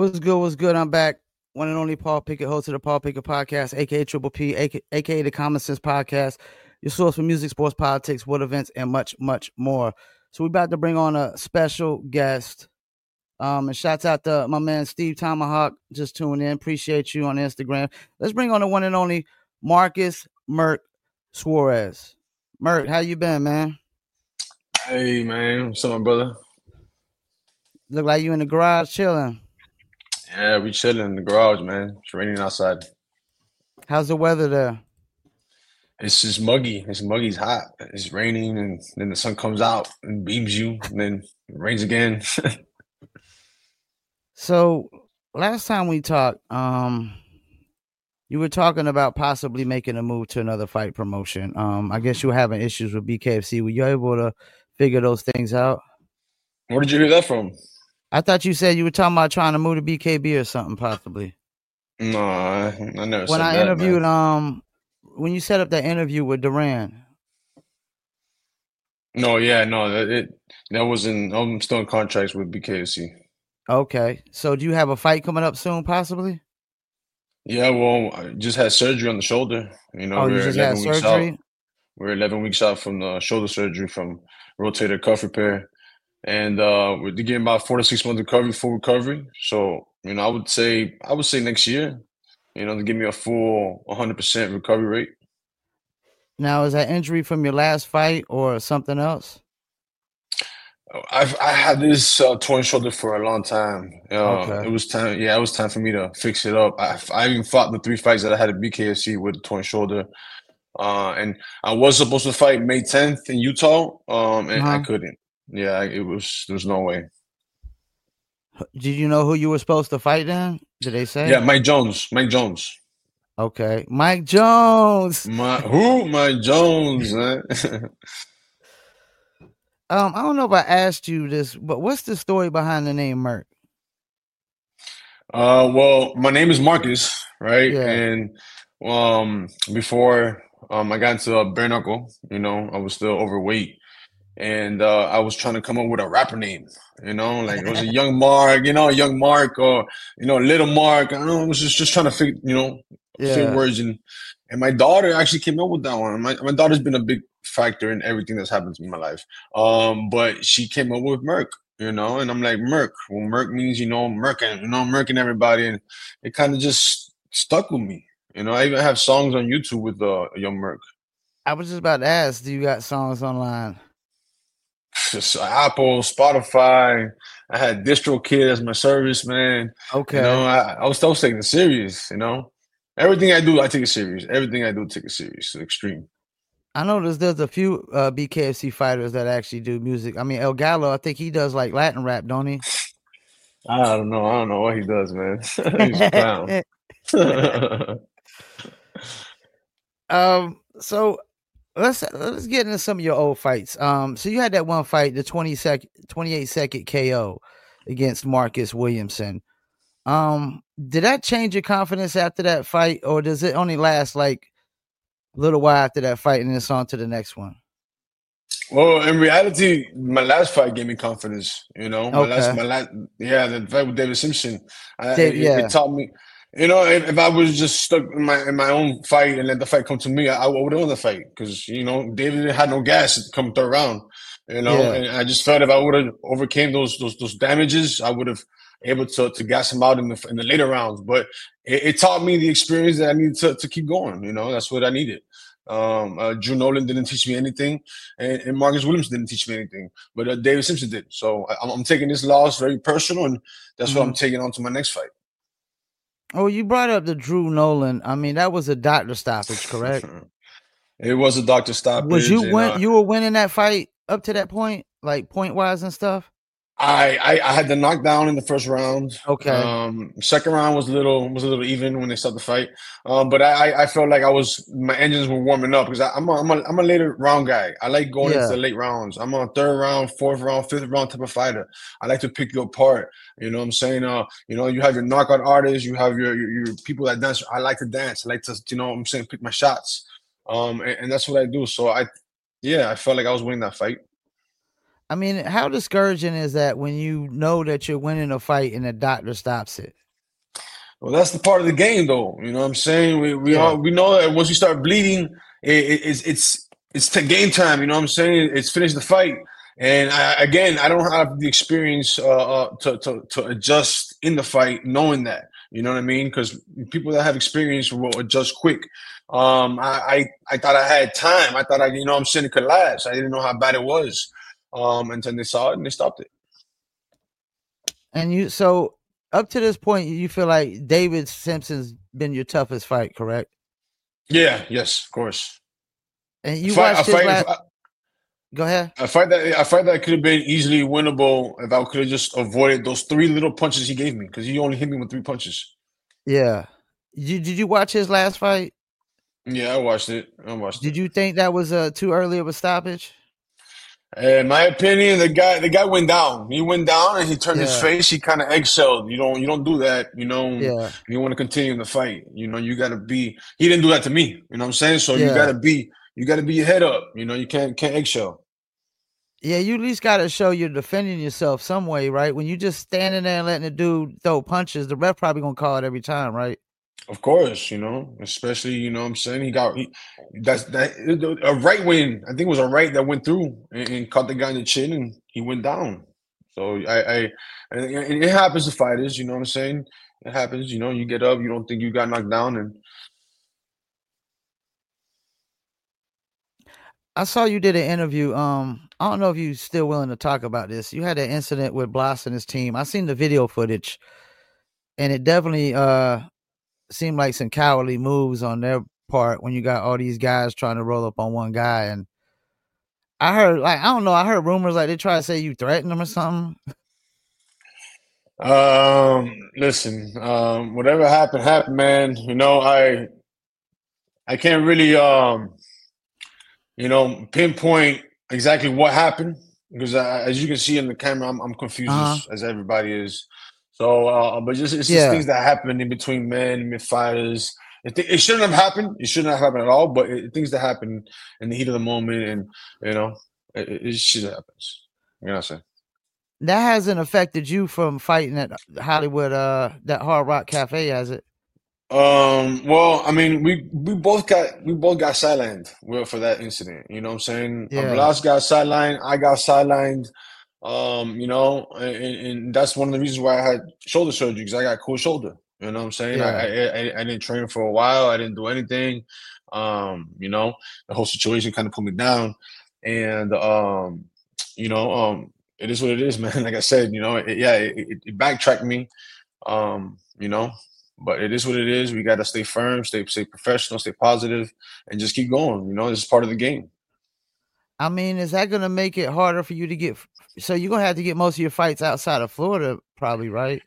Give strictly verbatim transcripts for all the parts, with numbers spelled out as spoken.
What's good? What's good? I'm back. One and only Paul Pickett, host of the Paul Pickett Podcast, aka Triple P, aka, AKA the Common Sense Podcast, your source for music, sports, politics, world events, and much, much more. So we're about to bring on a special guest. Um, and shouts out to my man Steve Tomahawk, just tuning in. Appreciate you on Instagram. Let's bring on the one and only Marcus Merk Suarez. Merk, how you been, man? Hey, man. What's up, my brother? Look like you in the garage chilling. Yeah, we chilling in the garage, man. It's raining outside. How's the weather there? It's just muggy. It's muggy. It's hot. It's raining, and then the sun comes out and beams you, and then it rains again. So last time we talked, um, you were talking about possibly making a move to another fight promotion. Um, I guess you were having issues with B K F C. Were you able to figure those things out? Where did you hear that from? I thought you said you were talking about trying to move to B K B or something, possibly. No, I, I never When said I that, interviewed, man. um, when you set up that interview with Duran. No, yeah, no, that it that wasn't. I'm still in contracts with B K F C. Okay, so do you have a fight coming up soon, possibly? Yeah, well, I just had surgery on the shoulder. You know, Oh, you we're just had eleven weeks surgery? out. We're eleven weeks out from the shoulder surgery from rotator cuff repair. And uh, we're getting about four to six months recovery, full recovery. So, you know, I would say, I would say next year, you know, to give me a full one hundred percent recovery rate. Now, is that injury from your last fight or something else? I've I had this uh, torn shoulder for a long time. Uh, Okay. It was time, yeah, it was time for me to fix it up. I, I even fought the three fights that I had at B K F C with a torn shoulder. Uh, and I was supposed to fight May tenth in Utah, um, and I Uh-huh. couldn't. Yeah, I- it was, there was no way. Did you know who you were supposed to fight then? Did they say? Yeah, Mike Jones, Mike Jones. Okay. Mike Jones. My who? Mike Jones, man. Um, I don't know if I asked you this, but what's the story behind the name Merk? Uh, well, my name is Marcus, right? Yeah. And um, before um, I got into a bare knuckle, you know, I was still overweight, and uh, I was trying to come up with a rapper name, you know, like it was a Young Mark, you know, Young Mark, or you know, Little Mark. I don't know, I was just just trying to figure, you know, fit Yeah. words, and and my daughter actually came up with that one. My my daughter's been a big factor in everything that's happened to me in my life. Um, but she came up with Merk, you know, and I'm like Merk. Well, Merk means, you know, Merkin, you know, Merkin everybody, and it kind of just stuck with me. You know, I even have songs on YouTube with uh, Young Merk. I was just about to ask, do you got songs online? Just Apple, Spotify. I had DistroKid as my service, man. Okay. You know, I, I was still taking it serious, you know. Everything I do, I take it serious. Everything I do, I take it serious to the extreme. I know there's, there's a few uh, B K F C fighters that actually do music. I mean, El Gallo, I think he does like Latin rap, don't he? I don't know. I don't know what he does, man. He's a clown. um, so let's let's get into some of your old fights. Um, so you had that one fight, the twenty second, twenty-eight second K O against Marcus Williamson. Um, did that change your confidence after that fight, or does it only last like a little while after that fight and then it's on to the next one? Well, in reality, my last fight gave me confidence. You know, my Okay. last, my last, yeah, the fight with David Simpson. I, Dave, it, yeah. it taught me. You know, if, if I was just stuck in my in my own fight and let the fight come to me, I, I would have won the fight because you know David had no gas come third round. You know, Yeah. and I just felt if I would have overcame those those those damages, I would have able to to gas him out in the in the later rounds. But it, it taught me the experience that I needed to to keep going. You know, that's what I needed. Um, uh, Drew Nolan didn't teach me anything, and, and Marcus Williams didn't teach me anything, but uh, David Simpson did. So I, I'm taking this loss very personal, and that's Mhm. what I'm taking on to my next fight. Oh, you brought up the Drew Nolan. I mean, that was a doctor stoppage, correct? It was a doctor stoppage. Was you and, win? uh, You were winning that fight up to that point, like point wise and stuff. I, I I had the knockdown in the first round. Okay. Um, second round was a little was a little even when they started the fight. Um, but I I felt like I was my engines were warming up because I'm a, I'm a I'm a later round guy. I like going Yeah. into the late rounds. I'm a third round, fourth round, fifth round type of fighter. I like to pick you apart. You know what I'm saying? Uh, you know, you have your knockout artists, you have your, your your people that dance. I like to dance. I like to, you know what I'm saying, pick my shots. Um, and, and that's what I do. So I, yeah, I felt like I was winning that fight. I mean, how discouraging is that when you know that you're winning a fight and the doctor stops it? Well, that's the part of the game, though. You know what I'm saying? We we Yeah. all we know that once you start bleeding, it, it, it's it's it's to game time. You know what I'm saying? It's finish the fight. And I, again, I don't have the experience uh, uh, to, to to adjust in the fight, knowing that. You know what I mean? Because people that have experience will adjust quick. Um, I, I I thought I had time. I thought I, you know, what I'm saying, it could last. I didn't know how bad it was. Um, until they saw it and they stopped it. And you, so up to this point, you feel like David Simpson's been your toughest fight, correct? Yeah. Yes. Of course. And A you fight. A watched his fight. last. Go ahead. I fight that I fight that could have been easily winnable if I could have just avoided those three little punches he gave me because he only hit me with three punches. Yeah. Did, did you watch his last fight? Yeah, I watched it. I watched Did it. you think that was uh, too early of a stoppage? In my opinion, the guy the guy went down. He went down and he turned his Yeah. face. He kind of eggshelled. You don't you don't do that. You know, Yeah. you want to continue the fight. You know, you got to be. He didn't do that to me. You know what I'm saying? So you got Yeah. to be. You got to be your head up. You know, you can't can't eggshell. Yeah, you at least got to show you're defending yourself some way, right? When you just standing there and letting the dude throw punches, the ref probably gonna call it every time, right? Of course, you know, especially, you know what I'm saying? He got he, that's that a right win. I think it was a right that went through and, and caught the guy in the chin and he went down. So I, I and it happens to fighters, you know what I'm saying? It happens, you know, you get up, you don't think you got knocked down and I saw you did an interview. Um, I don't know if you're still willing to talk about this. You had an incident with Bloss and his team. I seen the video footage, and it definitely uh seemed like some cowardly moves on their part when you got all these guys trying to roll up on one guy. And I heard, like, I don't know, I heard rumors like they try to say you threatened them or something. um listen, um whatever happened happened, man. You know, I I can't really um you know pinpoint exactly what happened because I, as you can see in the camera, I'm, I'm confused Uh huh. as, as everybody is. So, uh, but just it's just Yeah. things that happen in between men, mid fighters. It, it shouldn't have happened. It shouldn't have happened at all. But it, things that happen in the heat of the moment, and you know, it, it, it shit happens. You know what I'm saying? That hasn't affected you from fighting at Hollywood, uh, that Hard Rock Cafe, has it? Um, well, I mean, we we both got we both got sidelined well for that incident. You know what I'm saying? Uh, Yeah. Blas got sidelined, I got sidelined. Um, you know, and, and that's one of the reasons why I had shoulder surgery because I got cold shoulder. You know what I'm saying? I, Yeah. I I I didn't train for a while. I didn't do anything. Um, you know, the whole situation kind of put me down, and um, you know, um, it is what it is, man. Like I said, you know, it, yeah, it, it, it backtracked me. Um, you know, but it is what it is. We got to stay firm, stay stay professional, stay positive, and just keep going. You know, this is part of the game. I mean, is that going to make it harder for you to get? So you're going to have to get most of your fights outside of Florida, probably, right?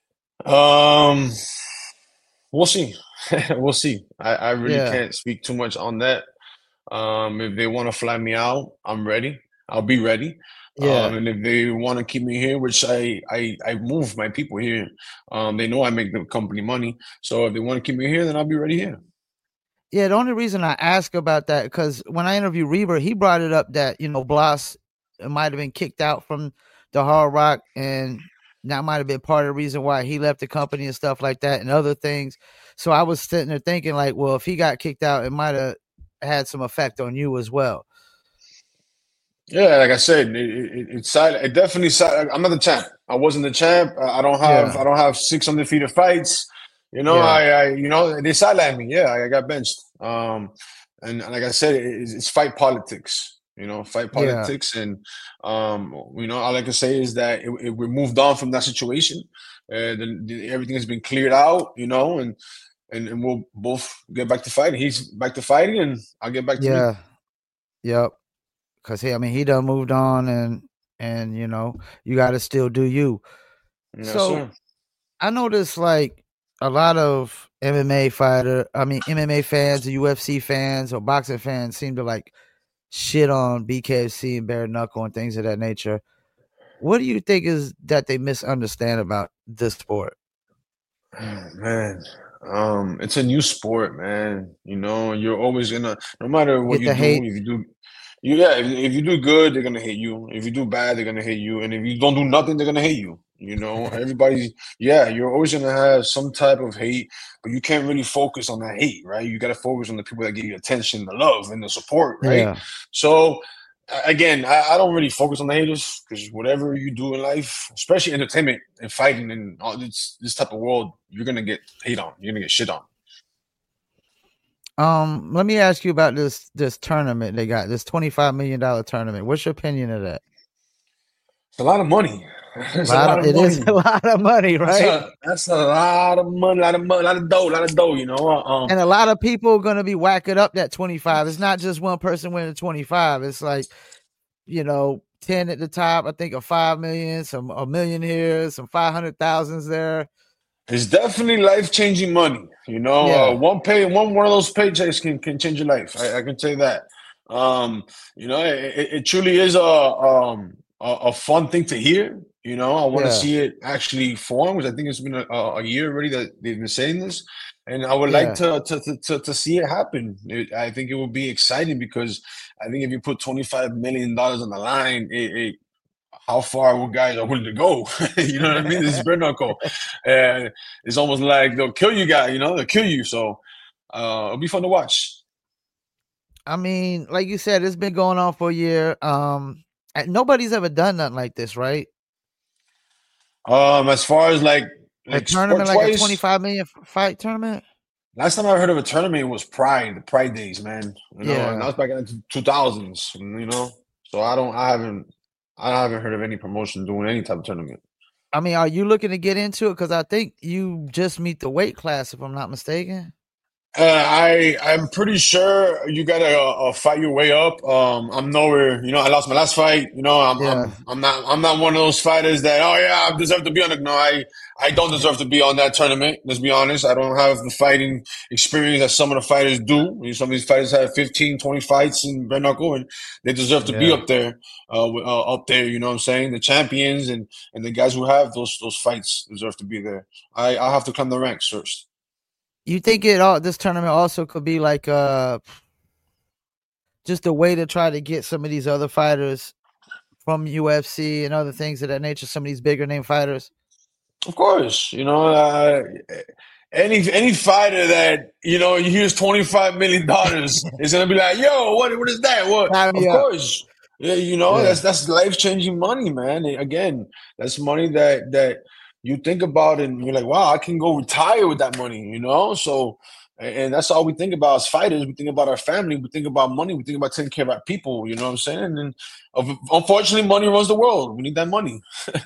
Um, we'll see. We'll see. I, I really Yeah. can't speak too much on that. Um, if they want to fly me out, I'm ready. I'll be ready. Um, Yeah. and if they want to keep me here, which I, I I move my people here, um, they know I make the company money. So if they want to keep me here, then I'll be ready here. Yeah. The only reason I ask about that, because when I interviewed Reber, he brought it up that, you know, Bloss might have been kicked out from the Hard Rock, and that might have been part of the reason why he left the company and stuff like that and other things. So I was sitting there thinking, like, well, if he got kicked out, it might have had some effect on you as well. Yeah, like I said, it, it, it's side. It definitely side. I'm not the champ. I wasn't the champ. I I don't have. I Yeah. don't have six undefeated fights. You know, Yeah. I, I you know, they sidelined me. Yeah, I got benched. Um, and like I said, it, it's, it's fight politics. You know, fight Yeah. politics, and um, you know, all I can say is that it, it, we moved on from that situation. Uh, the, the, everything has been cleared out. You know, and, and and we'll both get back to fighting. He's back to fighting, and I'll get back to me. Yeah. Yep. Cause he, I mean, he done moved on, and and you know, you got to still do you. Yes, So sir. I noticed like a lot of M M A fighter, I mean M M A fans, U F C fans, or boxing fans seem to like shit on B K F C and bare knuckle and things of that nature. What do you think is that they misunderstand about this sport? Oh, man, um, it's a new sport, man. You know, you're always gonna, no matter what Get you the do, hate? if you do, Yeah, if, if you do good, they're gonna hate you. If you do bad, they're gonna hate you. And if you don't do nothing, they're gonna hate you. You know, everybody's yeah, you're always gonna have some type of hate, but you can't really focus on that hate, right? You gotta focus on the people that give you attention, the love, and the support, right? Yeah. So a- again, I, I don't really focus on the haters because whatever you do in life, especially entertainment and fighting and all this this type of world, you're gonna get hate on. You're gonna get shit on. Um, let me ask you about this this tournament they got, this twenty-five million dollar tournament. What's your opinion of that? It's a lot of money. A It's a lot lot of of it is money. a lot of money, That's right? a that's a lot of money, lot of money, lot of dough, lot of dough. You know, uh, um, And a lot of people are gonna be whacking up that twenty-five. It's not just one person winning twenty-five. It's like, you know, ten at the top. I think of five million, some a million here, some five hundred thousands there. it's definitely life changing money. You know, uh, Yeah, one pay one one of those paychecks can can change your life. I, I can tell you that. Um, you know, it, it it truly is a um a, a fun thing to hear. You know, I want to yeah, see it actually form, because I think it's been a, a year already that they've been saying this, and I would like yeah. to to to to, to see it happen. It, I think it would be exciting because I think if you put twenty five million dollars on the line, it, it how far will guys are willing to go. You know what I mean? This is bare knuckle. And it's almost like they'll kill you guys, you know, they'll kill you. So uh, it'll be fun to watch. I mean, like you said, it's been going on for a year. Um, and nobody's ever done nothing like this, right? Um, as far as like A like tournament sports like a wise, twenty-five million fight tournament. last time I heard of a tournament was Pride, the Pride Days, man. You know, and that Yeah. was back in the two thousands, you know. So I don't I haven't I haven't heard of any promotion doing any type of tournament. I mean, are you looking to get into it? Because I think you just meet the weight class, if I'm not mistaken. Uh, I I'm pretty sure you gotta uh, uh, fight your way up. Um, I'm nowhere. You know, I lost my last fight. You know, I'm Yeah. I'm I'm not I'm not one of those fighters that, oh yeah, I deserve to be on it. No, I I don't deserve to be on that tournament. Let's be honest. I don't have the fighting experience that some of the fighters do. You know, some of these fighters have fifteen, twenty fights in bare knuckle, and they deserve to be Yeah. up there. Uh, wi- uh, up there. You know what I'm saying? The champions and and the guys who have those those fights deserve to be there. I I have to climb the ranks first. You think it all this tournament also could be like uh just a way to try to get some of these other fighters from U F C and other things of that nature, some of these bigger name fighters? Of course, you know, uh, any any fighter that you know hears twenty five million dollars is gonna be like, "Yo, what what is that?" What? Sign me Of up. course, yeah, you know Yeah. that's that's life changing money, man. And again, that's money that that you think about and you're like, "Wow, I can go retire with that money," you know. So, and and that's all we think about as fighters. We think about our family. We think about money. We think about taking care of our people. You know what I'm saying? And uh, unfortunately, money runs the world. We need that money.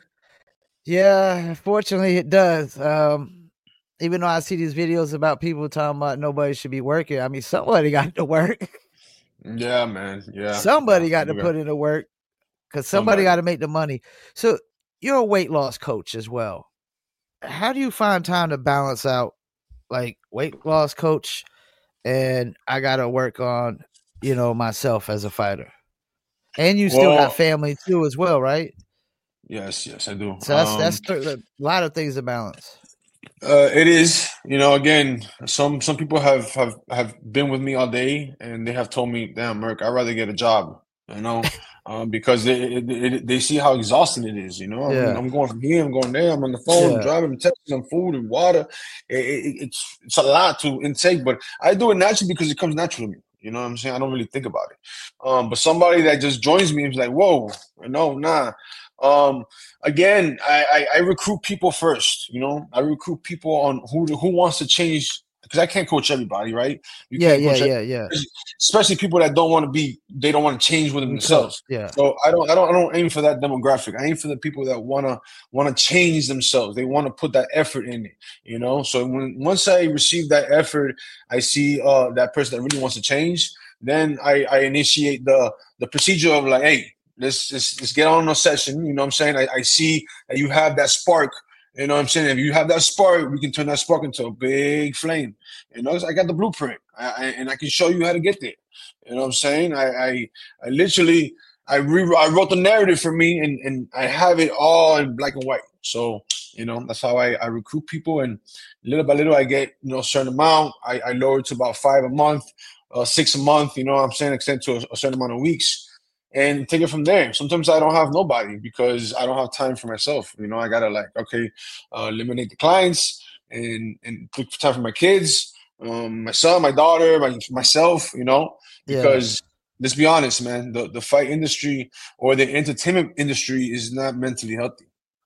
Yeah, fortunately it does. Um, even though I see these videos about people talking about nobody should be working, I mean, somebody got to work. Yeah, man. Yeah, yeah. Somebody got to You got put in the work because somebody got somebody. to make the money. So you're a weight loss coach as well. How do you find time to balance out like weight loss coach and I got to work on, you know, myself as a fighter? And you still got Well, family too as well, right? yes, yes, I do. So that's Um, that's a lot of things to balance. uh, it is, you know, again, some some people have have have been with me all day, and they have told me, "Damn, Merc, I'd rather get a job," you know, um, because they, they they see how exhausting it is. You know, I'm, Yeah. I'm going from here, I'm going there, I'm on the phone, I'm Yeah. driving, I'm texting, I'm food and water. It, it, it's it's a lot to intake, but I do it naturally because it comes naturally to me. You know what I'm saying? I don't really think about it. Um, but somebody that just joins me is like, "Whoa, no, nah." Um, again, I, I, I recruit people first. You know, I recruit people on who who wants to change because I can't coach everybody, right? You Yeah, can't yeah, coach, yeah, yeah. everybody, especially people that don't want to be, they don't want to change within Be coach. themselves. Yeah. So I don't, I don't, I don't aim for that demographic. I aim for the people that wanna wanna change themselves. They want to put that effort in it. You know, so when once I receive that effort, I see uh, that person that really wants to change. Then I, I initiate the the procedure of like, hey, let's, let's let's get on a session. You know what I'm saying? I, I see that you have that spark. You know what I'm saying? If you have that spark, we can turn that spark into a big flame. You know, I got the blueprint, I, I, and I can show you how to get there. You know what I'm saying? I I, I literally I re I wrote the narrative for me, and and I have it all in black and white. So you know that's how I, I recruit people, and little by little I get you know a certain amount. I, I lower it to about five a month, uh, six a month. You know what I'm saying? Extend to a, a certain amount of weeks. and take it from there. Sometimes I don't have nobody because I don't have time for myself. You know, I gotta like, okay, uh, eliminate the clients and and take time for my kids, um, my son, my daughter, my, myself. You know, Yeah, because let's be honest, man, the the fight industry or the entertainment industry is not mentally healthy.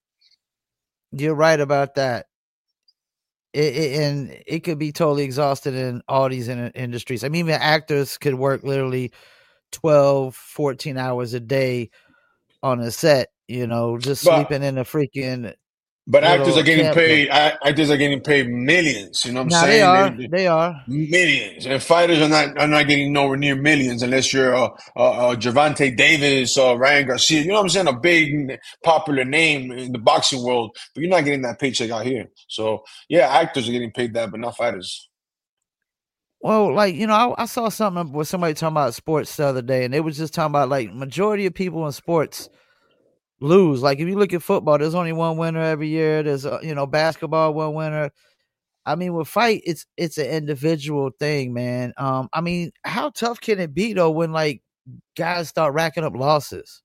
you're right about that. It, it, and it could be totally exhausted in all these in, industries. I mean, even actors could work literally twelve, fourteen hours a day on a set, you know, just But sleeping in a freaking but actors are little getting camp paid. bed. Actors are getting paid millions. You know what I'm Now they saying? They, are, they they are. millions, and fighters are not are not getting nowhere near millions unless you're a, a, a Gervonta Davis or Ryan Garcia. You know what I'm saying? A big popular name in the boxing world, but you're not getting that paycheck out here. So yeah, actors are getting paid that, but not fighters. Well, like, you know, I, I saw something with somebody talking about sports the other day, and they was just talking about like majority of people in sports lose. Like if you look at football, there's only one winner every year. There's a, you know, basketball, one winner. I mean, with fight, it's it's an individual thing, man. Um, I mean, how tough can it be though when like guys start racking up losses?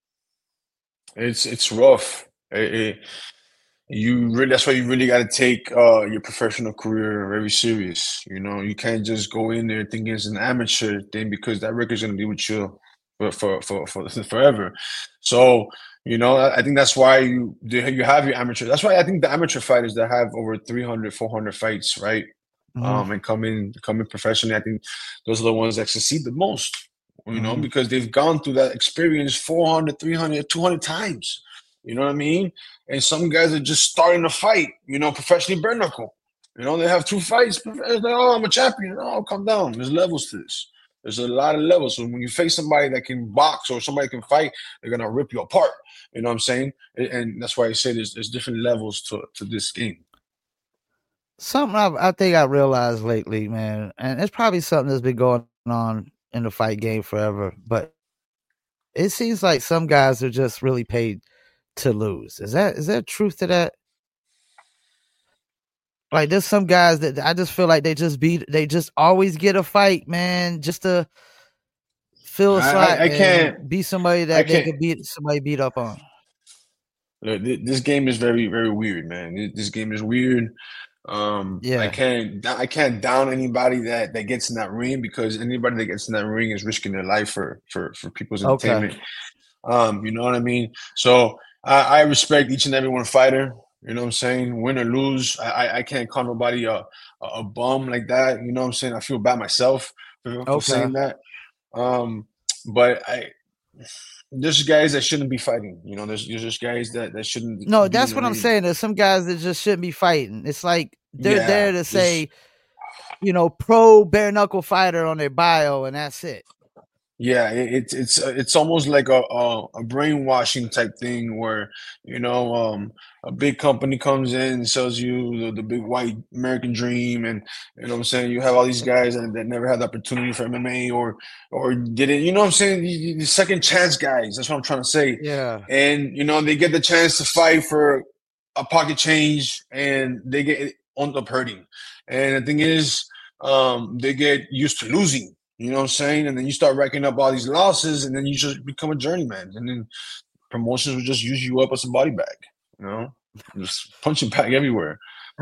It's it's rough. It, it, you really that's why you really got to take uh, your professional career very serious. You know, you can't just go in there thinking it's an amateur thing because that record's gonna be with you for for for, for forever. So you know, I, I think that's why you you have your amateur. That's why I think the amateur fighters that have over three hundred, four hundred fights, right? Mhm. Um, and come in come in professionally, I think those are the ones that succeed the most. You know, Mhm. because they've gone through that experience four hundred, three hundred, two hundred times. You know what I mean? And some guys are just starting to fight, you know, professionally bare knuckle. You know, they have two fights. It's like, oh, I'm a champion. Oh, calm down. There's levels to this. There's a lot of levels. So when you face somebody that can box or somebody can fight, they're gonna rip you apart. You know what I'm saying? And that's why I say there's there's different levels to to this game. Something I, I think I realized lately, man, and it's probably something that's been going on in the fight game forever, but it seems like some guys are just really paid to lose. Is that is there truth to that? Like there's some guys that I just feel like they just beat they just always get a fight, man, just to fill a I slot I, I and can't be somebody I that they can't. could beat somebody beat up on. Look, this game is very very weird, man. This game is weird. Um, I Yeah. can't I can't down anybody that that gets in that ring because anybody that gets in that ring is risking their life for for for people's Okay. entertainment. Um, you know what I mean? So I, I respect each and every one fighter. You know what I'm saying? Win or lose, I I can't call nobody a a bum like that. You know what I'm saying? I feel bad myself for, for Okay. saying that. Um, but I there's guys that shouldn't be fighting. You know, there's there's just guys that that shouldn't No, be in that's the what I'm ring. saying. There's some guys that just shouldn't be fighting. It's like they're there Yeah, to there's say, you know, pro bare knuckle fighter on their bio, and that's it. Yeah, it, it's it's uh, it's almost like a, a a brainwashing type thing where you know um, a big company comes in and sells you the, the big white American dream, and you know what I'm saying you have all these guys that, that never had the opportunity for M M A or or did it, you know what I'm saying the, the second chance guys. That's what I'm trying to say, Yeah. and you know they get the chance to fight for a pocket change, and they get end up hurting. And the thing is, um, they get used to losing. You know what I'm saying? And then you start racking up all these losses, and then you just become a journeyman. And then promotions will just use you up as a body bag. You know, just punching bag everywhere.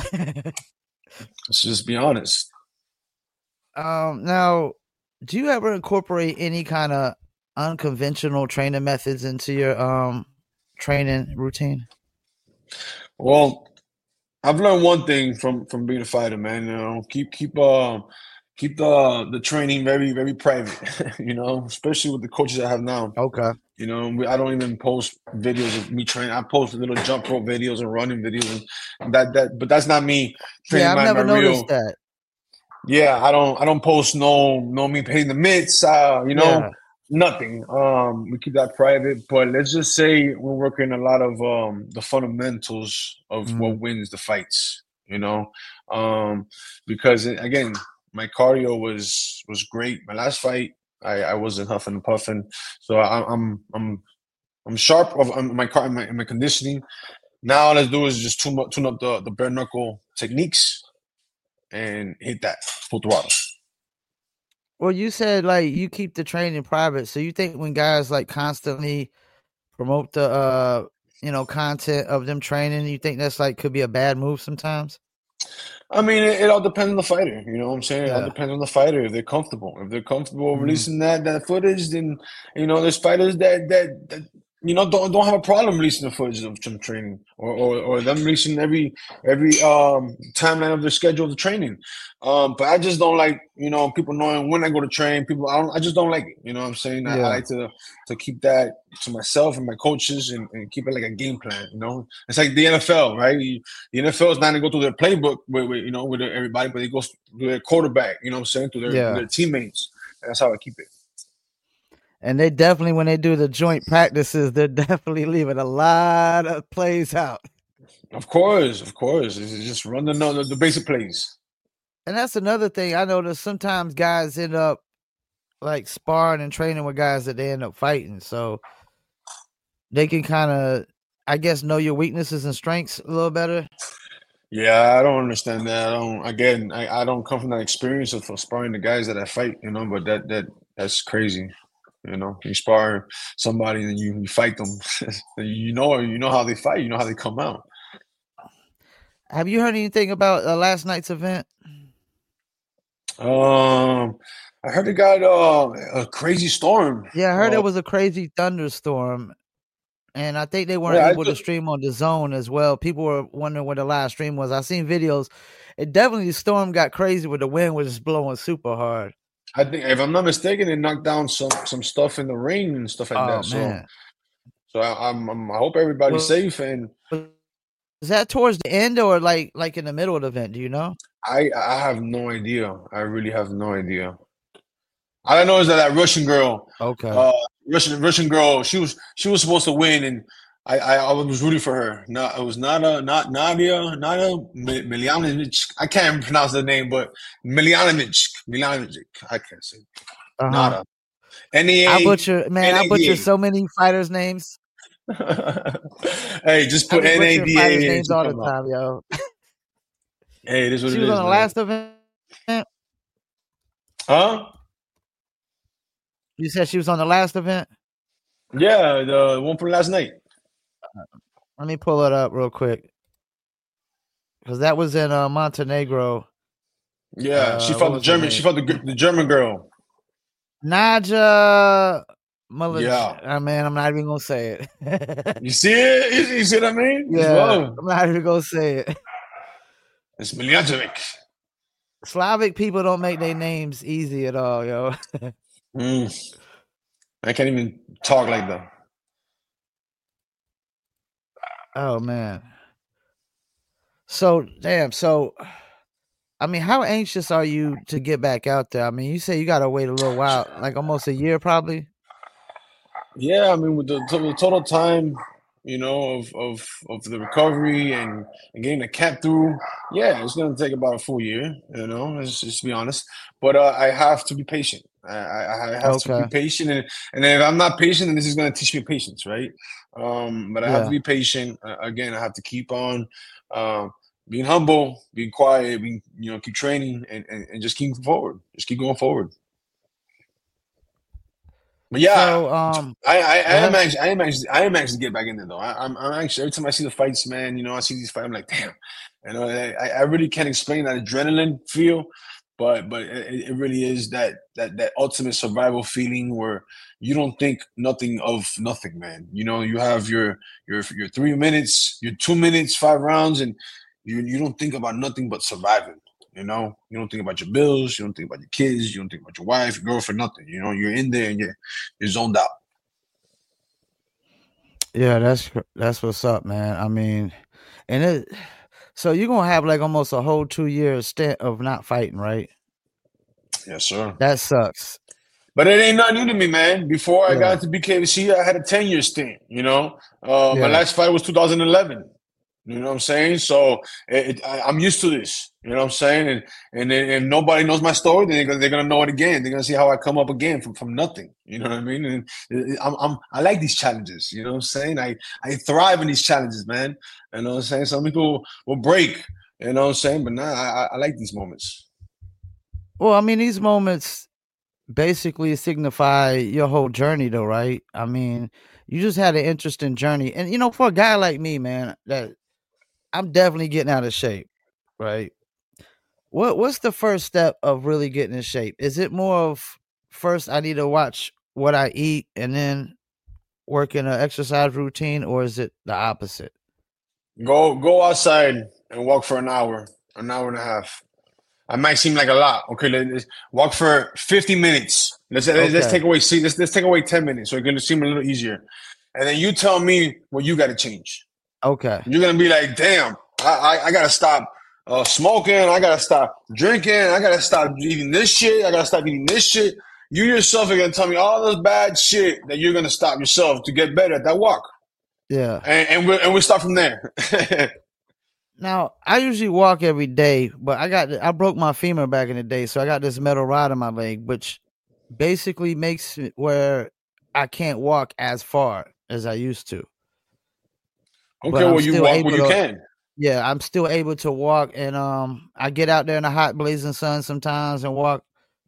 Let's just be honest. um. Now, do you ever incorporate any kind of unconventional training methods into your um training routine? Well, I've learned one thing from from being a fighter, man. You know, keep keep uh keep the the training very very private. You know, especially with the coaches I have now. Okay. You know, we, I don't even post videos of me training. I post little jump rope videos and running videos, and that that. But that's not me Yeah, training I've my my never noticed real. that. Yeah, I don't I don't post no no me hitting the mitts. Uh, you know, Yeah. nothing. Um, we keep that private. But let's just say we're working a lot of um the fundamentals of Mhm. what wins the fights. You know, um, because again, my cardio was was great. My last fight, I I wasn't huffing and puffing, so I, I'm I'm I'm sharp of on my car my, my conditioning. Now all let's do is just tune up, tune up the, the bare knuckle techniques and hit that full throttle. Well, you said like you keep the training private, so you think when guys like constantly promote the uh you know content of them training, you think that's like could be a bad move sometimes? I mean, it, it all depends on the fighter. You know what I'm saying? It all Yeah. depends on the fighter if they're comfortable. If they're comfortable Mhm. releasing that that footage, then you know there's fighters that that, that you know don't don't have a problem releasing the footage of some training or, or or them releasing every every um timeline of their schedule of the training. Um, but I just don't like you know people knowing when I go to train. People, I don't, I just don't like it. You know what I'm saying? I, I Yeah. like to to keep that to myself and my coaches and, and keep it like a game plan. You know, it's like the N F L, right? You, the N F L is not going to go through their playbook with, with you know with everybody, but it goes through their quarterback. You know what I'm saying? Through their through Yeah. their teammates. And that's how I keep it. And they definitely, when they do the joint practices, they're definitely leaving a lot of plays out. Of course, of course. It's just run the the, the basic plays. And that's another thing I noticed. Sometimes guys end up like sparring and training with guys that they end up fighting, so they can kind of, I guess, know your weaknesses and strengths a little better. Yeah, I don't understand that. I don't. Again, I, I don't come from that experience of sparring the guys that I fight. You know, but that that that's crazy. You know, you spar somebody and you, you fight them. you know, you know how they fight. You know how they come out. Have you heard anything about uh, last night's event? Um, I heard they got uh, a crazy storm. Yeah, I heard Uh, it was a crazy thunderstorm, and I think they weren't yeah, I able to just, stream on the zone as well. People were wondering where the live stream was. I seen videos. It definitely, the storm got crazy with the wind was just blowing super hard. I think if I'm not mistaken, they knocked down some some stuff in the rain and stuff like Oh that. So, man, so I, I'm, I'm I hope everybody's well, safe. And is that towards the end or like like in the middle of the event? Do you know? I I have no idea. I really have no idea. All I know is that that Russian girl, Okay. uh, Russian Russian girl, she was she was supposed to win, and I I, I was rooting for her. No, it was not a not Nadia Nadia Miljanovic. I can't pronounce the name, but Miljanovic Miljanovic. I can't say Uh huh. Nada. N E I A butcher, man. N I A butcher D so many fighters' names. A. Hey, just I put be N A butchering D fighters' A A. It names should all the come up. time, yo. Hey, it is what She it was on is, the man. last event. Huh? You said she was on the last event. Yeah, the one from last night. Let me pull it up real quick because that was in uh, Montenegro. Yeah, she Uh, what fought the was her German. She name? fought the the German girl. Naja Mulaj. Yeah. I mean, I'm not even gonna say it. You see it? You, you see what I mean? It's Yeah, love. I'm not even gonna say it. It's Miljanjevic. Slavic people don't make their names easy at all, yo. Mm. I can't even talk like that. Oh man. So damn. So, I mean, how anxious are you to get back out there? I mean, you say you gotta wait a little while, like almost a year, probably. Yeah, I mean, with the, the total time, you know, of of of the recovery and, and getting the camp through, yeah, it's gonna take about a full year. You know, let's just be honest. But uh, I have to be patient. I, I, I have to be Okay. patient, and and if I'm not patient, then this is gonna teach me patience, right? Um, but I have to Yeah. be patient. Uh, again, I have to keep on um, being humble, being quiet, being you know, keep training, and, and, and just keep forward. Just keep going forward. But yeah, So, um, I, I, I go am ahead. actually, I am actually, I am actually get back in there though. I, I'm, I'm actually every time I see the fights, man. You know, I see these fights, I'm like, damn. You know, I, I really can't explain that adrenaline feel, but but it, it really is that that that ultimate survival feeling where you don't think nothing of nothing, man. You know, you have your your your three minutes, your two minutes, five rounds, and you you don't think about nothing but surviving. You know, you don't think about your bills, you don't think about your kids, you don't think about your wife, your girlfriend, nothing. You know, you're in there and you're you're zoned out. Yeah, that's that's what's up, man. I mean, and it. So you're gonna have like almost a whole two year stint of not fighting, right? Yes, sir. That sucks. But it ain't nothing new to me, man. Before I got Yeah. into B K C, I had a ten year stint. You know, uh, my Yeah. last fight was two thousand eleven. You know what I'm saying? So it, it, I, I'm used to this. You know what I'm saying? And and then, if nobody knows my story, then they're gonna, they're gonna know it again. They're gonna see how I come up again from, from nothing. You know what I mean? And it, I'm, I'm I like these challenges. You know what I'm saying? I I thrive in these challenges, man. You know what I'm saying? Some people will break. You know what I'm saying? But nah, I, I like these moments. Well, I mean, these moments, basically signify your whole journey, though, right? I mean, you just had an interesting journey, and you know, for a guy like me, man, that I'm definitely getting out of shape, right? What what's the first step of really getting in shape? Is it more of first I need to watch what I eat and then work in an exercise routine, or is it the opposite? Go go outside and walk for an hour, an hour and a half. It might seem like a lot. Okay, let's walk for fifty minutes. Let's let's, let's Okay. take away see let's let's take away ten minutes so it's gonna seem a little easier. And then you tell me what you gotta change. Okay. You're gonna be like, damn, I I, I gotta stop uh, smoking, I gotta stop drinking, I gotta stop eating this shit, I gotta stop eating this shit. You yourself are gonna tell me all this bad shit that you're gonna stop yourself to get better at that walk. Yeah. And and we and we start from there. Now, I usually walk every day, but I got I broke my femur back in the day, so I got this metal rod in my leg, which basically makes it where I can't walk as far as I used to. Okay, But I'm well you still walk where able you to can. yeah, I'm still able to walk, and um I get out there in the hot blazing sun sometimes and walk.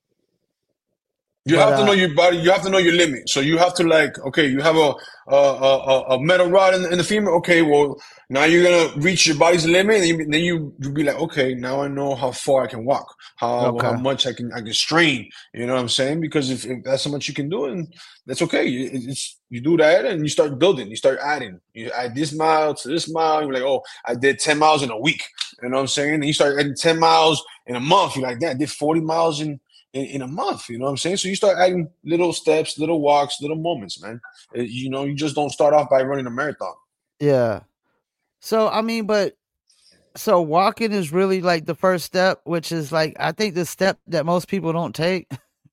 You But have to know uh your body. You have to know your limit. So you have to like, okay, you have a a, a, a metal rod in, in the femur. Okay, well now you're gonna reach your body's limit, and you, then you you be like, okay, now I know how far I can walk, how how okay. much I can I can strain. You know what I'm saying? Because if, if that's how much you can do, and that's okay. You, it's you do that, and you start building. You start adding. You add this mile to this mile. You're like, oh, I did ten miles in a week. You know what I'm saying? And you start adding ten miles in a month. You're like, that I did forty miles in. In, in a month, you know what I'm saying? So you start adding little steps, little walks, little moments, man. Uh, You know, you just don't start off by running a marathon. Yeah. So I mean, but so walking is really like the first step, which is like I think the step that most people don't take.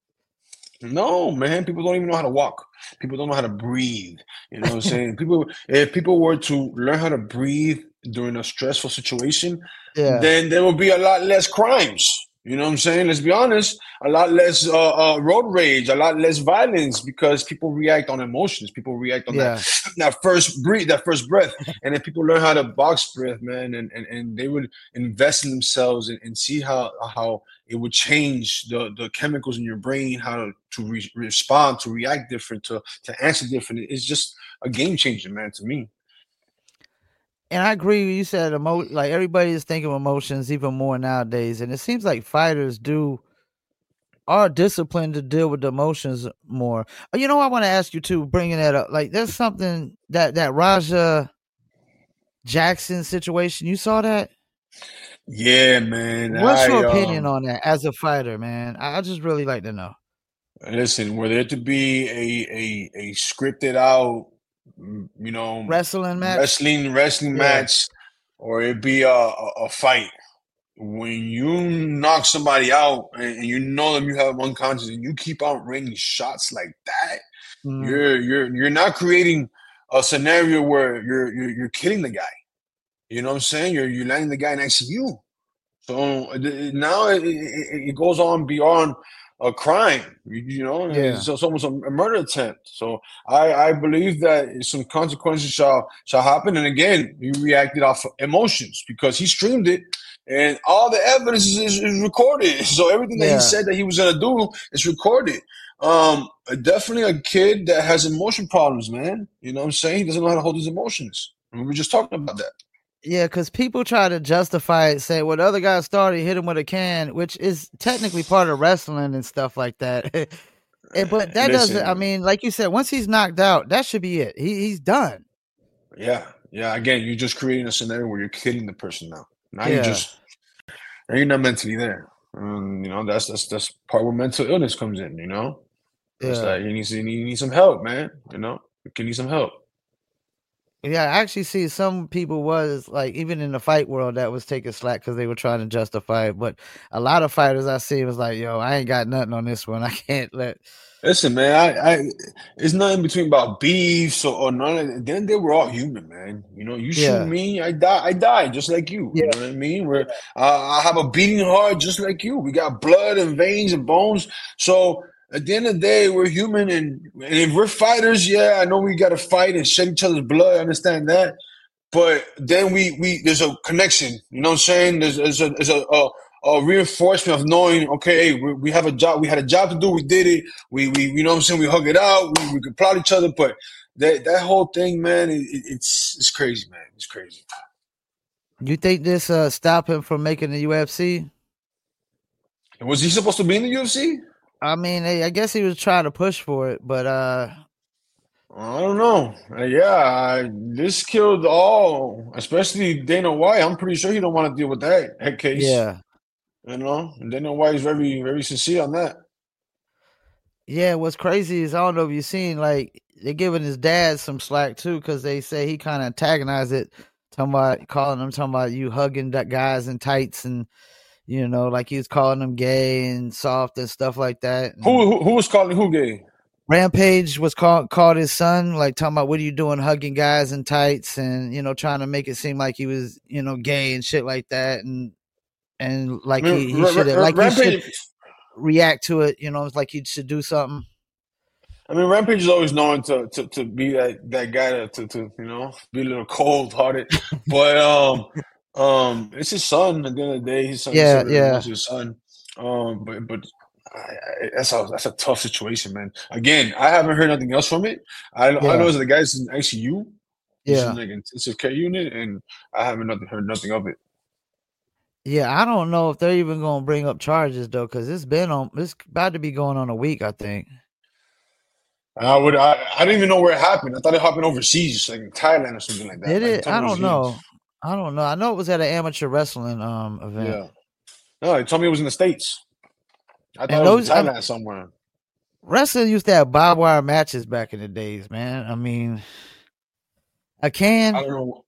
No, man, people don't even know how to walk. People don't know how to breathe. You know what I'm saying? People, if people were to learn how to breathe during a stressful situation, Yeah. then there will be a lot less crimes. You know what I'm saying? Let's be honest. A lot less uh, uh, road rage, a lot less violence because people react on emotions. People react on that Yeah. that first breath, that first breath. And if people learn how to box breath, man, and, and, and they would invest in themselves and, and see how how it would change the, the chemicals in your brain, how to, to re- respond, to react different, to to answer different. It's just a game changer, man, to me. And I agree. You said emo- like everybody is thinking of emotions even more nowadays, and it seems like fighters do are disciplined to deal with the emotions more. Uh, You know, I want to ask you too, bringing that up. Like, there's something that that Raja Jackson situation. You saw that? Yeah, man. What's your I opinion um on that as a fighter, man? I, I just really like to know. listen, were there to be a a a scripted out, mm, you know, Wrestling match? wrestling wrestling Yeah, match, or it be a, a, a fight. When you knock somebody out and, and you know them, you have them unconscious, and you keep on raining shots like that, mm, you're you're you're not creating a scenario where you're you're, you're killing the guy. You know what I'm saying? You're you're landing the guy next to you. So it- it- now it, it, it goes on beyond a crime. You, you know, yeah, it's, it's almost a, a murder attempt. So I, I believe that some consequences shall shall happen. And again, he reacted off of emotions because he streamed it, and all the evidence is, is, is recorded. So everything that he yeah. said that he was gonna do is recorded. Um, definitely a kid that has emotion problems, man. You know what I'm saying? He doesn't know how to hold his emotions. And we were just talking about that. Yeah, because people try to justify it, say, well, the other guy started, hit him with a can, which is technically part of wrestling and stuff like that. Eh, but that doesn't, I Listen, mean, like you said, once he's knocked out, that should be it. He, he's done. yeah, yeah. Again, you're just creating a scenario where you're kidding the person now. Now you're Yeah, just now you're not mentally there. Um, you know, that's that's that's part where mental illness comes in. You know, it's yeah. like you need you need, you need some help, man. You know, you can need some help. Yeah, I actually see some people was like, even in the fight world, that was taking slack because they were trying to justify it. But a lot of fighters I see was like, yo, I ain't got nothing on this one. I can't let, Listen, man, I, I it's nothing between about beefs or, or none of that. Then they were all human, man. You know, you shoot yeah, me, I die, I die just like you. You yeah, know what I mean? We're uh, I have a beating heart just like you. We got blood and veins and bones. So at the end of the day, we're human, and, and if we're fighters, yeah, I know we got to fight and shed each other's blood. I understand that, but then we we there's a connection. You know what I'm saying? There's there's a there's a, a uh, reinforcement of knowing, okay, hey, we, we have a job, we had a job to do, we did it, we, we, you know what I'm saying, we hug it out, we, we applaud each other, but that that whole thing, man, it, it's it's crazy, man, it's crazy. You think this uh stop him from making the U F C? Was he supposed to be in the U F C? I mean, I guess he was trying to push for it, but uh, I don't know. Uh, yeah, I, this killed all, especially Dana White. I'm pretty sure he don't want to deal with that, that case. Yeah, you know, and Dana White is very, very sincere on that. Yeah, what's crazy is I don't know if you've seen, like, they're giving his dad some slack too, because they say he kind of antagonized it, talking about calling him, talking about you hugging that guys in tights, and you know, like he was calling them gay and soft and stuff like that. And Who, who who was calling who gay? Rampage was called called his son, like talking about what are you doing hugging guys in tights, and you know, trying to make it seem like he was, you know, gay and shit like that, and and like I mean, he, he Ra- should Ra- like he Rampage. should react to it, you know, it's like he should do something. I mean, Rampage is always known to to, to be that, that guy to, to to you know be a little cold hearted, but um um it's his son. At the end of the day, his son Yeah, is yeah, his son. Um, but but I, I, that's a that's a tough situation, man. Again, I haven't heard nothing else from it. I I yeah, know that the guy's in I C U. He's in yeah. like intensive care unit, and I haven't nothing, heard nothing of it. Yeah, I don't know if they're even gonna bring up charges though, because it's been on. It's about to be going on a week, I think. And I would I, I didn't even know where it happened. I thought it happened overseas, like in Thailand or something like that. Did Like he it? told I me it was don't here. know. I don't know. I know it was at an amateur wrestling um event, Yeah. No, he told me it was in the States. I thought and it was in those I mean, Thailand somewhere. wrestling used to have barbed wire matches back in the days, man. I mean, I I can. don't know.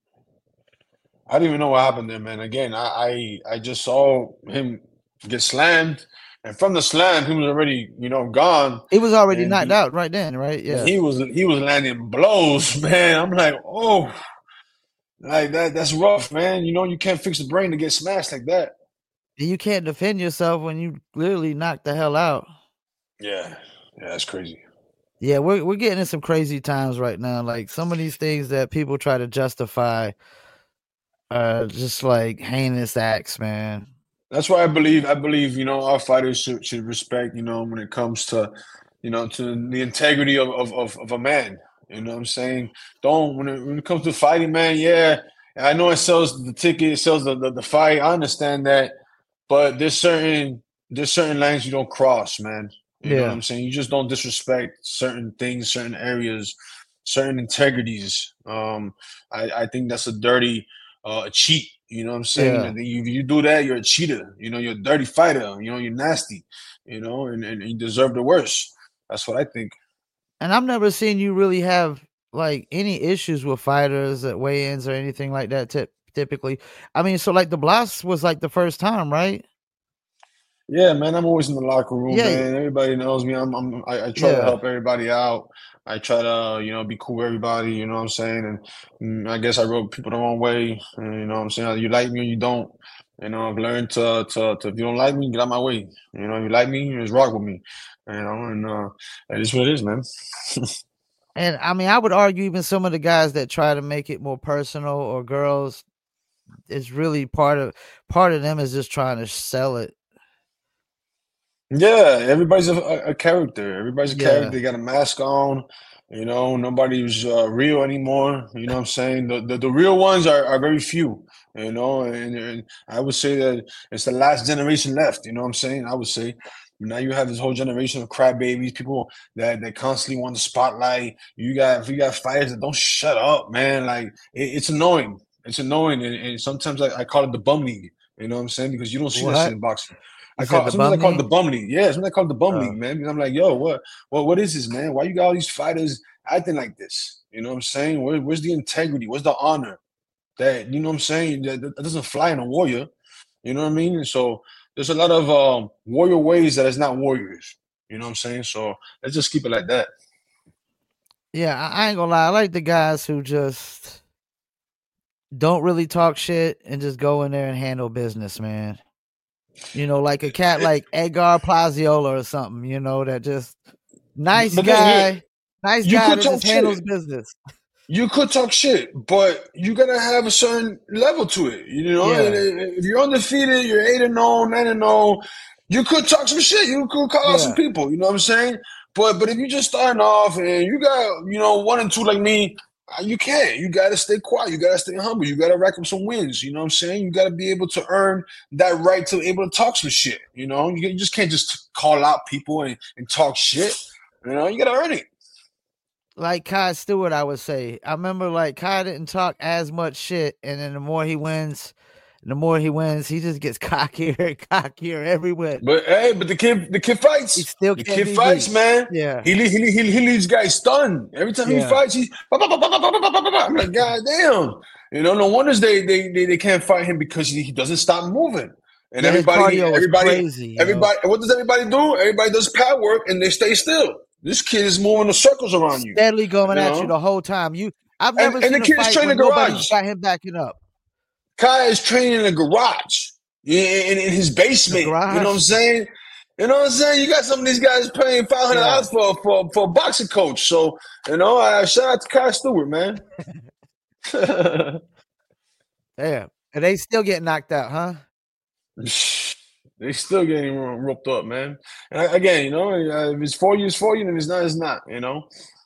I didn't even know what happened there, man. Again, I I, I just saw him get slammed, and from the slam, he was already you know gone, He was already and knocked he out right then, right? and Yeah. he was he was landing blows, man. I'm like, oh, like that that's rough, man. You know, you can't fix the brain to get smashed like that. You can't defend yourself when you literally knocked the hell out. Yeah, yeah, that's crazy. Yeah, we're we're getting in some crazy times right now. Like some of these things that people try to justify are just like heinous acts, man. That's why I believe I believe you know our fighters should should respect you know when it comes to you know to the integrity of of of, of a man. You know what I'm saying? Don't when it when it comes to fighting, man. Yeah, I know it sells the ticket, it sells the, the the fight. I understand that, but there's certain there's certain lines you don't cross, man. You know what Yeah, I'm saying? You just don't disrespect certain things, certain areas, certain integrities. Um, I I think that's a dirty uh, a cheat. You know what I'm saying? yeah. And if you do that, you're a cheater. You know, you're a dirty fighter. You know, you're nasty. You know, and, and you deserve the worst. That's what I think. And I've never seen you really have like any issues with fighters at weigh-ins or anything like that. Tip, typically, I mean, so like the Blast was like the first time, right? Yeah, man, I'm always in the locker room, Yeah, man. Everybody knows me. I'm, I'm I, I try to yeah. help everybody out. I try to, you know, be cool with everybody. You know what I'm saying? And mm, I guess I rub people the wrong way. And, you know what I'm saying? You like me or you don't. You know, I've learned to, to, to if you don't like me, get out my way. You know, if you like me, just rock with me. You know, and uh, it is what it is, man. And I mean, I would argue even some of the guys that try to make it more personal or girls, it's really part of part of them is just trying to sell it. Yeah, everybody's a, a a character. Everybody's a character. Yeah, They got a mask on. You know, nobody's uh, real anymore. You know what I'm saying? The the, the real ones are, are very few. You know, and, and I would say that it's the last generation left. You know what I'm saying? I would say. Now you have this whole generation of crybabies, people that, that constantly want the spotlight. You got you got fighters that don't shut up, man. Like it, it's annoying. It's annoying, and, and sometimes I, I call it the bum league. You know what I'm saying? Because you don't see that shit what in boxing. you I said call the sometimes I bum call it the knee? bum league. Yeah, sometimes I call it the bum Uh, league, man. Because I'm like, yo, what, what, what is this, man? Why you got all these fighters acting like this? You know what I'm saying? Where, where's the integrity? Where's the honor? That you know what I'm saying? That, that doesn't fly in a warrior. You know what I mean? And so there's a lot of um, warrior ways that is not warriors. You know what I'm saying? So let's just keep it like that. yeah, I, I ain't gonna lie. I like the guys who just don't really talk shit and just go in there and handle business, man. You know, like a cat like Edgar Plaziola or something, you know, that just nice But then here, guy, nice you guy could that just talk handles shit. business. You could talk shit, but you gotta have a certain level to it. You know, Yeah. if you're undefeated, you're eight and zero, nine and zero. You could talk some shit. You could call out Yeah. some people. You know what I'm saying? But but if you just starting off and you got you know one and two like me, you can't. You gotta stay quiet. You gotta stay humble. You gotta rack up some wins. You know what I'm saying? You gotta be able to earn that right to be able to talk some shit. You know, you, you just can't just call out people and, and talk shit. You know, you gotta earn it. Like Kai Stewart, I would say. I remember like Kai didn't talk as much shit, and then the more he wins, the more he wins, he just gets cockier and cockier every win. But hey, but the kid, the kid fights. He still the can't kid be fights, beat. man. Yeah. He he he he leaves guys stunned every time he Yeah. fights. He's I'm like, God damn. You know, no wonders they they they, they can't fight him because he, he doesn't stop moving. And Yeah, his everybody, cardio is everybody, crazy, you know? everybody. What does everybody do? Everybody does pad work and they stay still. This kid is moving the circles around you. Steadily going you at know? you the whole time. You, I've And, never and the seen a kid is fight training where in the nobody's garage. got him backing up. Kai is training in the garage, in, in, in his basement. You know what I'm garage? saying? You know what I'm saying? You got some of these guys paying five hundred dollars Yeah. for, for for a boxing coach. So, you know, I shout out to Kai Stewart, man. Yeah. And they still get knocked out, huh? They still getting roped up, man. And again, you know, if it's for you, it's for you, and if it's not, it's not, you know?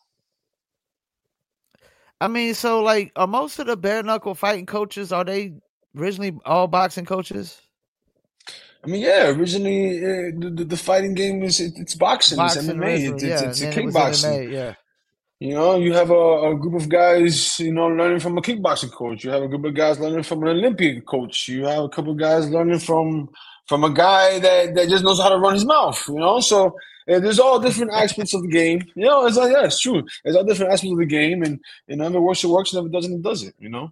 I mean, so like, are most of the bare knuckle fighting coaches, are they originally all boxing coaches? I mean, yeah, originally uh, the, the fighting game is it, it's boxing, boxing it's M M A, originally, it's, yeah. it's, it's and a then it was kickboxing. M M A, yeah. You know, you have a, a group of guys, you know, learning from a kickboxing coach. You have a group of guys learning from an Olympic coach. You have a couple of guys learning from from a guy that, that just knows how to run his mouth, you know? So uh, there's all different aspects of the game. You know, it's like, yeah, it's true. There's all different aspects of the game, and, you know, if it works, it works, and if it doesn't, it doesn't, you know?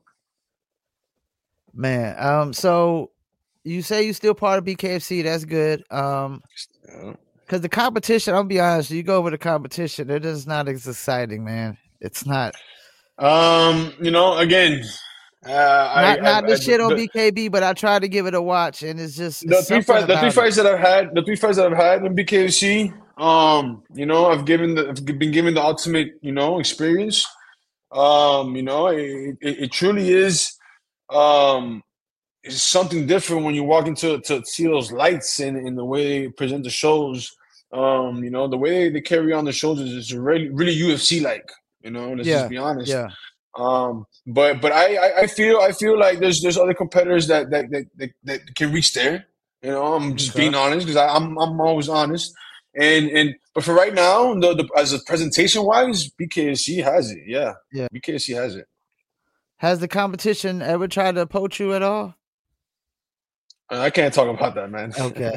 Man, um, so you say you're still part of B K F C. That's good. Um, Yeah. Because the competition, I'll be honest, you go over the competition, it is not as exciting, man. It's not. Um, you know, again, uh, not I, not I, the I, shit on the, B K B, but I tried to give it a watch, and it's just the it's three something fights, the three about fights it. that I've had, the three fights that I've had in B K F C, um, you know, I've given the, I've been given the ultimate, you know, experience. Um, you know, it, it, it truly is, um, it's something different when you walk into to see those lights and, and the way they present the shows. Um, you know, the way they carry on the shows is, is really, really U F C like. You know, let's Yeah, just be honest. yeah. Um, but but I, I, I feel I feel like there's there's other competitors that that that, that, that can reach there. You know, I'm just Okay. being honest because I'm I'm always honest. And and but for right now, the, the as a presentation wise, B K S C has it. Yeah, Yeah. B K S C has it. Has the competition ever tried to poach you at all? I can't talk about that, man. Okay.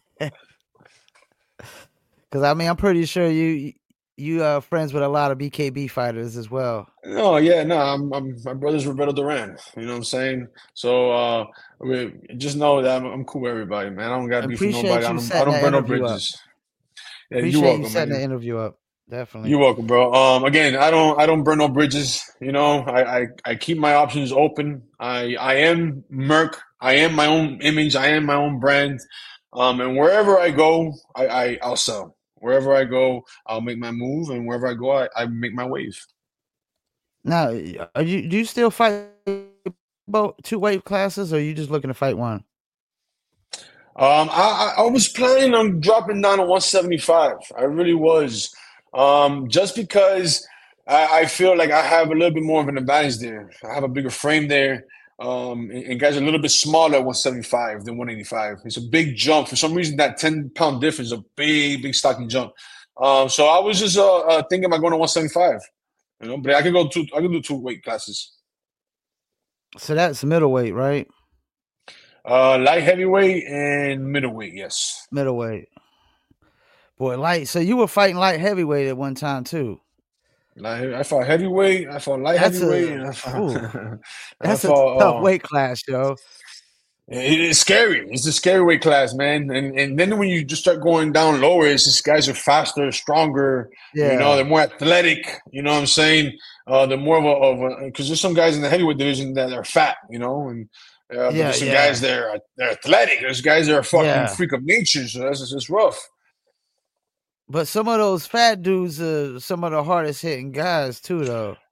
Because I mean, I'm pretty sure you you are friends with a lot of B K B fighters as well. No, yeah, no, I'm, I'm my brother's Roberto Duran. You know what I'm saying? So uh, we just know that I'm, I'm cool with everybody, man. I don't got beef with Appreciate nobody. I you don't I setting don't that burn no interview up. bridges. Yeah, you're Appreciate you welcome, setting the man. interview up. Definitely. You're welcome, bro. Um, again, I don't I don't burn no bridges. You know, I I, I keep my options open. I I am Merc. I am my own image. I am my own brand. Um, and wherever I go, I, I I'll sell. Wherever I go, I'll make my move, and wherever I go, I, I make my wave. Now, are you do you still fight both two weight classes, or are you just looking to fight one? Um, I, I was planning on dropping down to one seventy-five. I really was. Um, just because I, I feel like I have a little bit more of an advantage there. I have a bigger frame there. Um, and, and guys are a little bit smaller at one seventy-five than one eighty-five. It's a big jump. For some reason, that ten pound difference is a big, big stocking jump. Um, so I was just uh, uh, thinking about going to one seventy-five. You know, but I can go two. I can do two weight classes. So that's middleweight, right? Uh, light heavyweight and middleweight. Yes. Middleweight. Boy, light. So you were fighting light heavyweight at one time too. Light, I fought heavyweight. I fought light That's heavyweight. a, And I fought, that's I fought, a tough uh, weight class, yo. It is scary. It's a scary weight class, man. And and then when you just start going down lower, it's just guys are faster, stronger. Yeah. You know, they're more athletic. You know what I'm saying? Uh, they're more of a of a because there's some guys in the heavyweight division that are fat. You know, and uh, but Yeah, there's some yeah. guys that are they're athletic. There's guys that are fucking Yeah. freak of nature. So that's just rough. But some of those fat dudes are some of the hardest hitting guys too, though.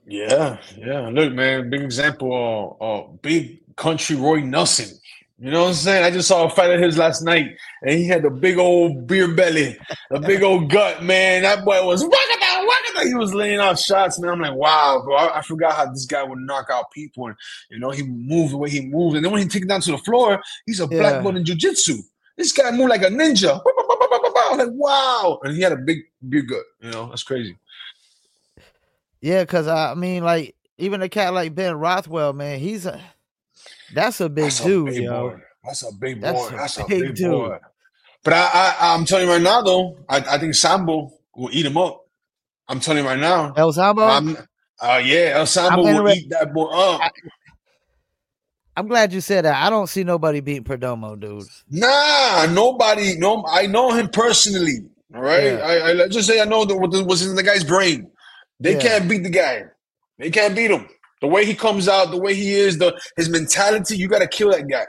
Yeah, yeah. Look, man, big example. Uh, uh, big country Roy Nelson. You know what I'm saying? I just saw a fight of his last night, and he had the big old beer belly, the big old gut, man. That boy was whackada, whackada. He was laying out shots, man. I'm like, wow, bro. I, I forgot how this guy would knock out people, and you know he moved the way he moved, and then when he took it down to the floor, he's a black Yeah. belt in jiu-jitsu. This guy moved like a ninja. I'm like, wow, and he had a big beer gut. You know, that's crazy. Yeah, because I mean, like, even a cat like Ben Rothwell, man, he's a that's a big That's a dude, big yo. boy. That's a big That's boy. a That's a big big dude. boy. But I, I, I'm telling you right now, though, I, I think Sambo will eat him up. I'm telling you right now. El Sambo? I'm, uh, yeah, El I'm Sambo will interested. eat that boy up. I, I'm glad you said that. I don't see nobody beating Perdomo, dude. Nah, nobody. No, I know him personally. All right. Yeah. I, I let's just say I know the, what was in the guy's brain. They Yeah. can't beat the guy. They can't beat him. The way he comes out, the way he is, the his mentality. You got to kill that guy.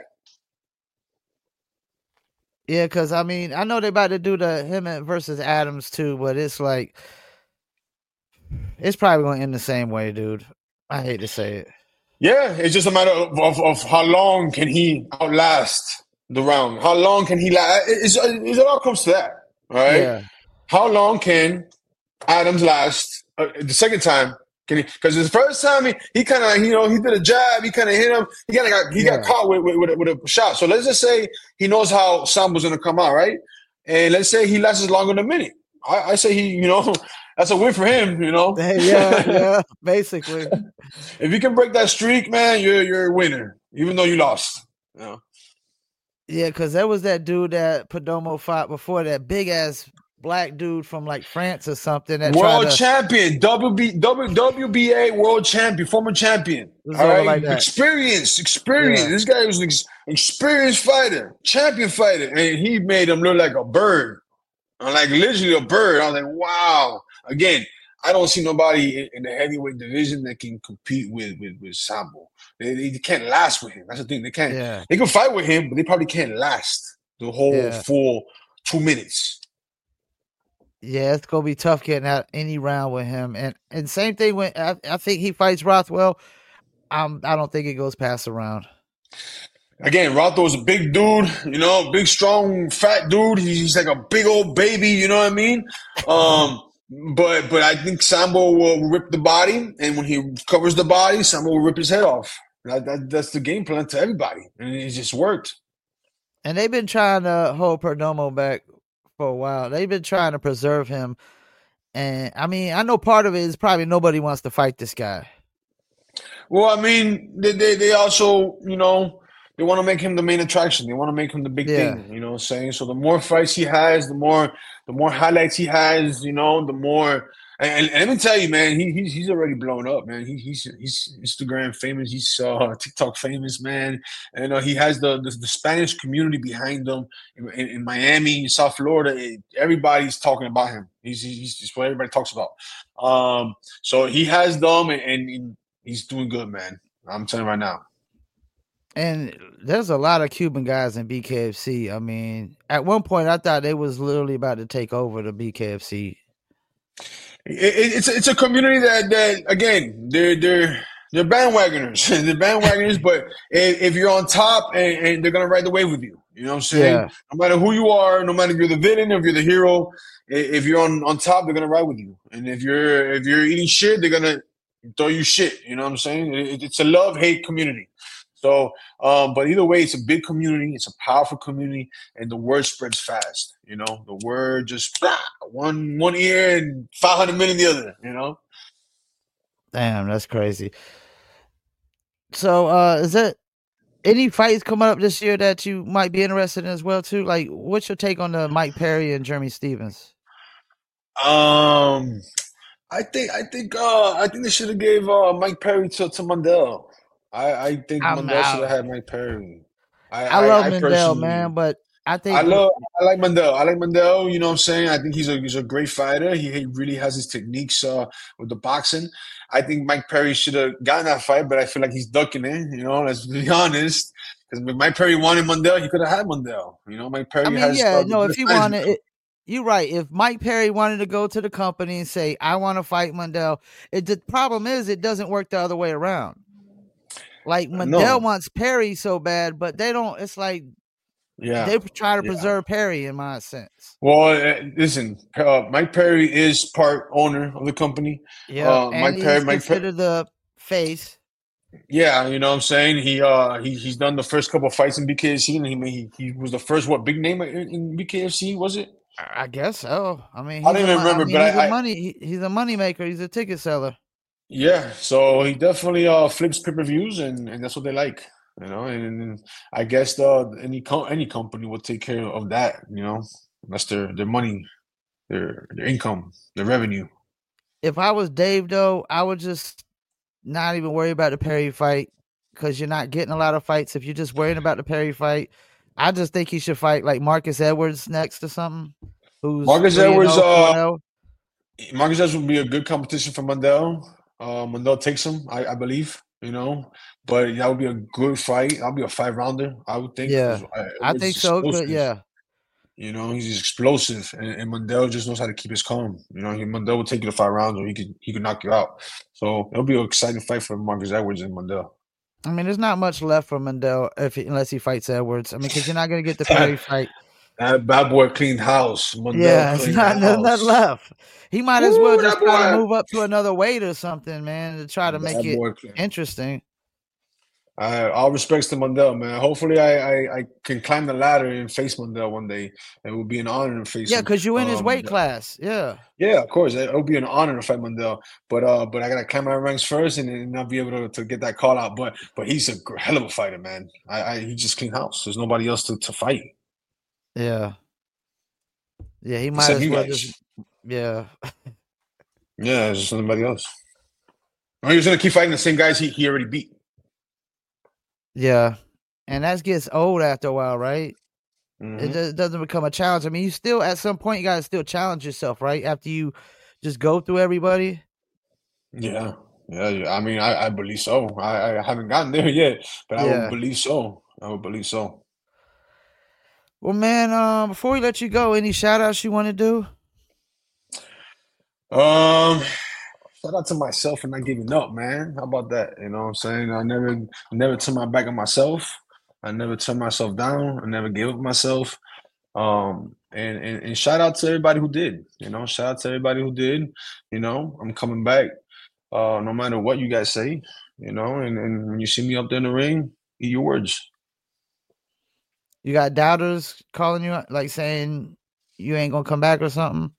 Yeah, because I mean, I know they about to do the him versus Adams too, but it's like it's probably gonna end the same way, dude. I hate to say it. Yeah, it's just a matter of, of, of how long can he outlast the round. How long can he last? It's, it's, it all comes to that, all right? Yeah. How long can Adams last uh, the second time? Can he? Because the first time he, he kind of you know he did a jab, he kind of hit him, he kind of got he Yeah. got caught with with, with, a, with a shot. So let's just say he knows how Sambo's gonna come out, right? And let's say he lasts longer than a minute. I, I say he, you know, that's a win for him, you know. Yeah, yeah, basically. If you can break that streak, man, you're you're a winner, even though you lost. You know? Yeah, because there was that dude that Perdomo fought before, that big ass black dude from like France or something. That World tried to, champion, W B, W, W B A world champion, former champion. was All over right, like that. experience, experience. Yeah. This guy was an ex- experienced fighter, champion fighter, and he made him look like a bird, like literally a bird. I was like, wow. Again, I don't see nobody in, in the heavyweight division that can compete with with, with Sambo. They, they can't last with him. That's the thing. They can't. Yeah. They can fight with him, but they probably can't last the whole Yeah. full two minutes. Yeah, it's gonna be tough getting out any round with him, and and same thing when I, I think he fights Rothwell. Um, I don't think it goes past the round. Again, Rothwell's a big dude, you know, big, strong, fat dude. He's like a big old baby, you know what I mean? Um, but but I think Sambo will rip the body, and when he covers the body, Sambo will rip his head off. That, that that's the game plan to everybody, and it just worked. And they've been trying to hold Perdomo back for a while. They've been trying to preserve him, and I mean, I know part of it is probably nobody wants to fight this guy. Well, I mean, they they, they also, you know, they want to make him the main attraction. They want to make him the big Yeah. thing, you know what I'm saying? So the more fights he has, the more the more highlights he has, you know, the more and, and let me tell you, man, he, he's he's already blown up, man. He, he's he's Instagram famous, he's uh, TikTok famous, man. And uh, he has the, the the Spanish community behind him in, in, in Miami, South Florida. It, everybody's talking about him. He's he's just what everybody talks about. Um, so he has them, and, and he's doing good, man. I'm telling you right now. And there's a lot of Cuban guys in B K F C. I mean, at one point, I thought they was literally about to take over the B K F C. It, it's it's a community that that again they're they're they're bandwagoners. They're bandwagoners, but if, if you're on top and, and they're gonna ride the wave with you, you know what I'm saying? Yeah. No matter who you are, no matter if you're the villain or if you're the hero, if you're on, on top, they're gonna ride with you. And if you're if you're eating shit, they're gonna throw you shit. You know what I'm saying? It, it's a love hate community. So, um, but either way, it's a big community. It's a powerful community, and the word spreads fast. You know, the word just blah, one one ear and five hundred million the other. You know. Damn, that's crazy. So, uh, is there any fights coming up this year that you might be interested in as well too? Like, what's your take on the Mike Perry and Jeremy Stevens? Um, I think I think uh, I think they should have gave uh, Mike Perry to to Mandel. I, I think I'm Mandel should have out. had Mike Perry. I, I love I, I Mandel, personally, man, but I think I love I like Mandel. I like Mandel. You know what I'm saying? I think he's a he's a great fighter. He, he really has his techniques uh, with the boxing. I think Mike Perry should have gotten that fight, but I feel like he's ducking it. You know, let's be honest. Because Mike Perry wanted Mandel, he could have had Mandel. You know, Mike Perry I mean, has yeah, uh, no, good if he fighters. wanted it, you're right. If Mike Perry wanted to go to the company and say, I want to fight Mundell, it, the problem is it doesn't work the other way around. Like Mundell No. wants Perry so bad, but they don't. It's like Yeah, they try to yeah. preserve Perry in my sense. Well, uh, listen, uh, Mike Perry is part owner of the company. Yeah, Uh, and Mike he's Perry, Mike considered Perry, the face. yeah, you know what I'm saying? He uh he he's done the first couple of fights in B K F C, and he he he was the first what big name in, in B K F C, was it? I guess so. I mean, I he's don't a. even I remember, mean, but he's a I, I money. He, he's a money maker. He's a ticket seller. yeah, so he definitely uh flips pay-per-views, and and that's what they like, you know. And, and I guess the any co any company will take care of that, you know. That's their their money, their their income, their revenue. If I was Dave, though, I would just not even worry about the Perry fight because you're not getting a lot of fights. If you're just worrying about the Perry fight, I just think he should fight like Marcus Edwards next or something. Who's Marcus three and Edwards, zero, four uh, and zero. Marcus Edwards would be a good competition for Mundell. Uh, Mundell takes him, I, I believe, you know. But that would be a good fight. That'll be a five rounder, I would think. Yeah, I Edwards think is so. But explosive. yeah, You know, he's explosive, and, and Mundell just knows how to keep his calm. You know, he, Mundell will take you to five rounds, or he could he could knock you out. So it'll be an exciting fight for Marcus Edwards and Mundell. I mean, there's not much left for Mundell if he, unless he fights Edwards. I mean, because you're not going to get the Perry fight. That bad boy cleaned house. Mundell Yeah, it's cleaned not house. nothing left. He might as Ooh, well that just try to boy. move up to another weight or something, man, to try to make Bad it boy clean. interesting. I, all respects to Mundell, man. Hopefully, I, I I can climb the ladder and face Mundell one day. It would be an honor to face Yeah, him. because you're in his Um, weight class. Yeah. Yeah, of course, it would be an honor to fight Mundell. But uh, but I gotta climb my ranks first, and then I'll be able to, to get that call out. But but he's a gr- hell of a fighter, man. I, I he just clean house. There's nobody else to, to fight Yeah. Yeah, he might except as you well guys. just. Yeah. Yeah, there's just nobody else. Oh, he's gonna keep fighting the same guys he, he already beat. Yeah. And that gets old after a while, right? Mhm. It just doesn't become a challenge. I mean, you still, at some point, you got to still challenge yourself, right? After you just go through everybody. Yeah, yeah, yeah. I mean, I, I believe so. I, I haven't gotten there yet, but I Yeah. would believe so. I would believe so. Well, man, um, before we let you go, any shout outs you want to do? Um, shout out to myself for not giving up, man. How about that? You know what I'm saying? I never never turned my back on myself. I never turned myself down. I never gave up on myself. Um, and, and and shout out to everybody who did. You know, shout out to everybody who did. You know, I'm coming back. Uh, no matter what you guys say. You know, and, and when you see me up there in the ring, eat your words. You got doubters calling you, like saying you ain't gonna come back or something.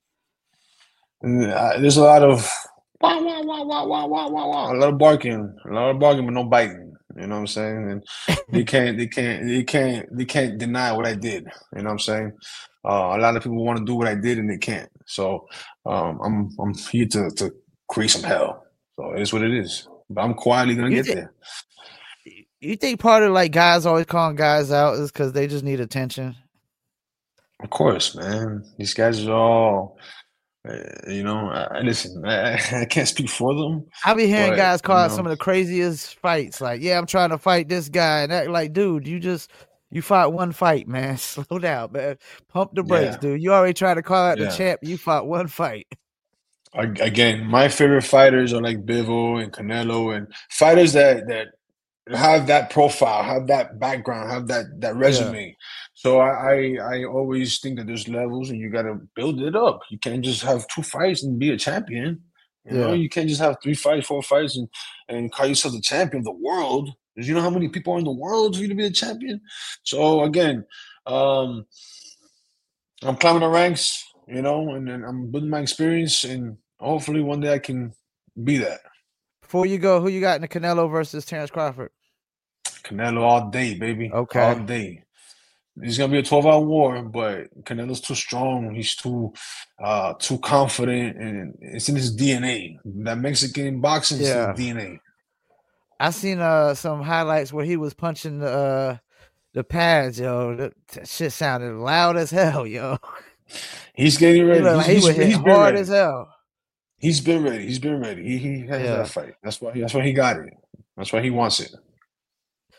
And uh, there's a lot of wah, wah, wah, wah, wah, wah, wah, wah, a lot of barking, a lot of barking, but no biting. You know what I'm saying? And they can't, they can't, they can't, they can't deny what I did. You know what I'm saying? Uh, a lot of people want to do what I did and they can't. So um, I'm, I'm here to, to create some hell. So it is what it is. But I'm quietly gonna You get thi- there. You think part of like guys always calling guys out is because they just need attention? Of course, man. These guys are all, uh, you know. I, listen, I, I can't speak for them. I be hearing But, guys call you out know, some of the craziest fights. Like, yeah, I'm trying to fight this guy, and act like, dude, you just you fought one fight, man. Slow down, man. Pump the brakes, Yeah. dude. You already tried to call out the Yeah. champ. You fought one fight. Ag- Again, my favorite fighters are like Bivol and Canelo and fighters that that have that profile, have that background, have that that resume. So I, I I always think that there's levels and you got to build it up. You can't just have two fights and be a champion. You know, Yeah. you can't just have three fights, four fights, and and call yourself the champion of the world. Because you know how many people are in the world for you to be a champion. So again, um, I'm climbing the ranks, you know, and, and I'm building my experience, and hopefully one day I can be that. Before you go, who you got in the Canelo versus Terrence Crawford? Canelo all day, baby. Okay. All day. It's gonna be a twelve hour war, but Canelo's too strong. He's too uh too confident, and it's in his D N A. That Mexican boxing is Yeah. his D N A. I seen uh some highlights where he was punching the uh, the pads, yo. That, that shit sounded loud as hell, yo. He's getting He ready. looked He's, like he he's, was he's hitting been hard ready. as hell. He's been ready. He's been ready. He he has Yeah. that fight. That's why that's why he got it. That's why he wants it.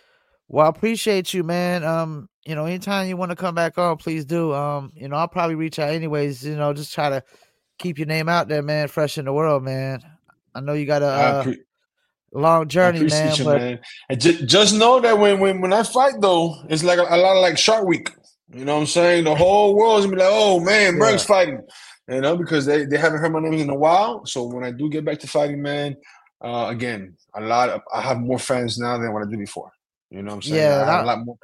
Well, I appreciate you, man. Um, you know, anytime you want to come back on, please do. Um, you know, I'll probably reach out anyways. You know, just try to keep your name out there, man. Fresh in the world, man. I know you got a I, uh, pre- long I journey, appreciate man, you, but man. And ju- just know that when, when when I fight though, it's like a, a lot of like Shark Week. You know what I'm saying? The whole world's gonna be like, oh man, Merck's yeah, fighting. You know, because they, they haven't heard my name in a while. So when I do get back to fighting, man, uh, again, a lot of I have more fans now than what I did before. You know what I'm saying? yeah. I And have a I, lot more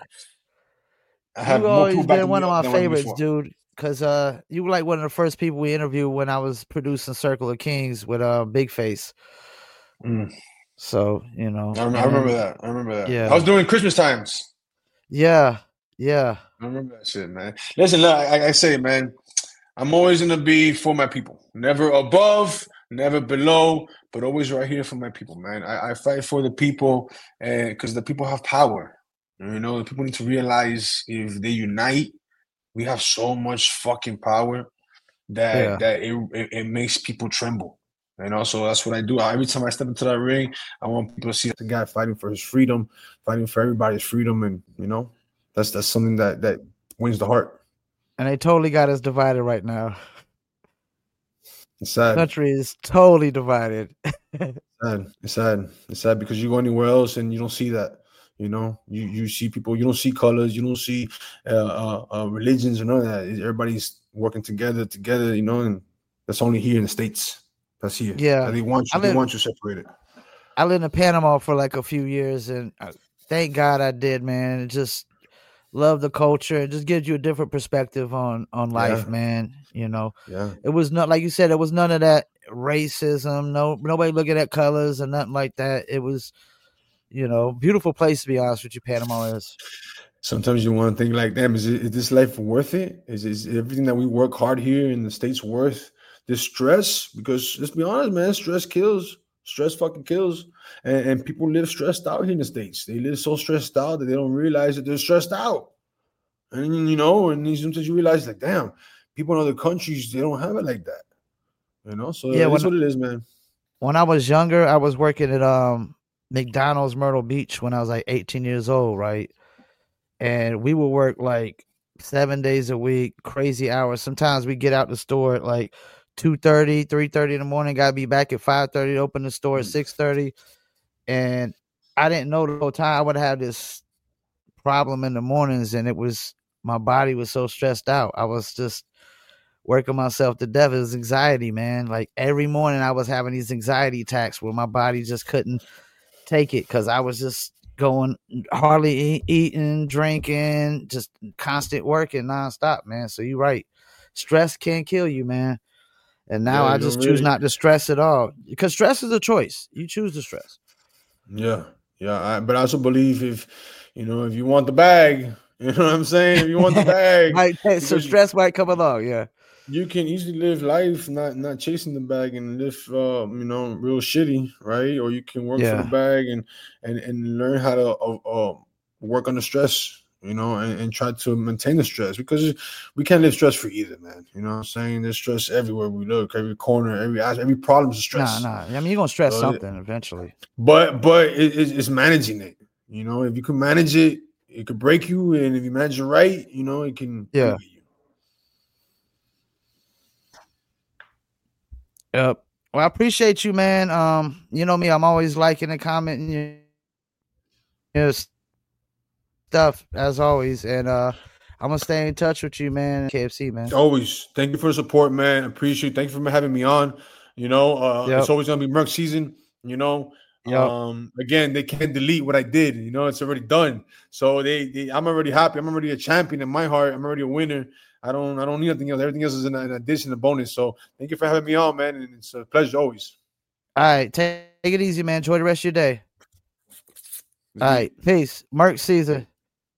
I have you more people always been backing one me of up my than what I did favorites, before. dude. Cause uh, you were like one of the first people we interviewed when I was producing Circle of Kings with uh Big Face. Mm. So you know, I, rem- I and remember then that. I remember that. I yeah, was doing Christmas times. yeah, yeah, I remember that shit, man. Listen, look, I, I say, man, I'm always gonna be for my people. Never above, never below, but always right here for my people, man. I, I fight for the people, and because the people have power. You know, the people need to realize if they unite, we have so much fucking power that yeah. that it it, it makes people tremble. You know, so that's what I do. Every time I step into that ring, I want people to see the guy fighting for his freedom, fighting for everybody's freedom, and you know, that's that's something that that wins the heart. And they totally got us divided right now. It's sad. Country is totally divided. Sad. It's sad. It's sad because you go anywhere else and you don't see that. You know, you you see people. You don't see colors. You don't see uh, uh, uh, religions or none of that. Everybody's working together, together. You know, and that's only here in the States. That's here. Yeah, And they want I you. They live. want you separated. I lived in Panama for like a few years, and uh, thank God I did, man. It just love the culture. It just gives you a different perspective on on life, Yeah. man. You know, Yeah. it was not like you said. It was none of that racism. No, nobody looking at colors and nothing like that. It was, you know, beautiful place to be honest with you. Panama is. Sometimes you want to think like, damn, is, it, is this life worth it? Is, is everything that we work hard here in the States worth this stress? Because let's be honest, man, stress kills. Stress fucking kills. And, and people live stressed out here in the States. They live so stressed out that they don't realize that they're stressed out. And, you know, and sometimes you realize, like, damn, people in other countries, they don't have it like that. You know, so Yeah, it is when what it is, man. when I was younger, I was working at um McDonald's Myrtle Beach when I was like eighteen years old, right? And we would work like seven days a week, crazy hours. Sometimes we get out the store at like two thirty, three thirty in the morning, got to be back at five thirty to open the store at six thirty. And I didn't know the whole time I would have this problem in the mornings, and it was my body was so stressed out. I was just working myself to death. It was anxiety, man. Like every morning I was having these anxiety attacks where my body just couldn't take it because I was just going hardly eat, eating, drinking, just constant working nonstop, man. So you're right. Stress can kill you, man. And now Yeah, I you don't just choose really. not to stress at all because stress is a choice. You choose to stress. Yeah, yeah. I, but I also believe if, you know, if you want the bag, you know what I'm saying? If you want the bag, Might take some because stress might come along. Yeah. you can easily live life not not chasing the bag and live uh, you know, real shitty, right? Or you can work for the Yeah. bag and and and learn how to uh, uh, work under stress, you know, and, and try to maintain the stress because we can't live stress free either, man. You know what I'm saying? There's stress everywhere we look, every corner, every every problem is Nah, stress. nah. I mean, you're gonna stress So, something eventually. but but it, it's, it's managing it. You know, if you can manage it, it could break you, and if you manage it right, you know, it can Yeah. elevate you. Yep. Well, I appreciate you, man. Um, you know me, I'm always liking and commenting your, your stuff as always, and uh, I'm gonna stay in touch with you, man. K F C, man. Always. Thank you for the support, man. Appreciate it. Thank you for having me on. You know, uh, Yep. it's always gonna be Merc season. You know, Yep. um, again, they can't delete what I did. You know, it's already done. So they, they, I'm already happy. I'm already a champion in my heart. I'm already a winner. I don't, I don't need anything else. Everything else is an, an addition, a bonus. So thank you for having me on, man. And it's a pleasure always. All right, take, take it easy, man. Enjoy the rest of your day. All right, peace. Merc Caesar.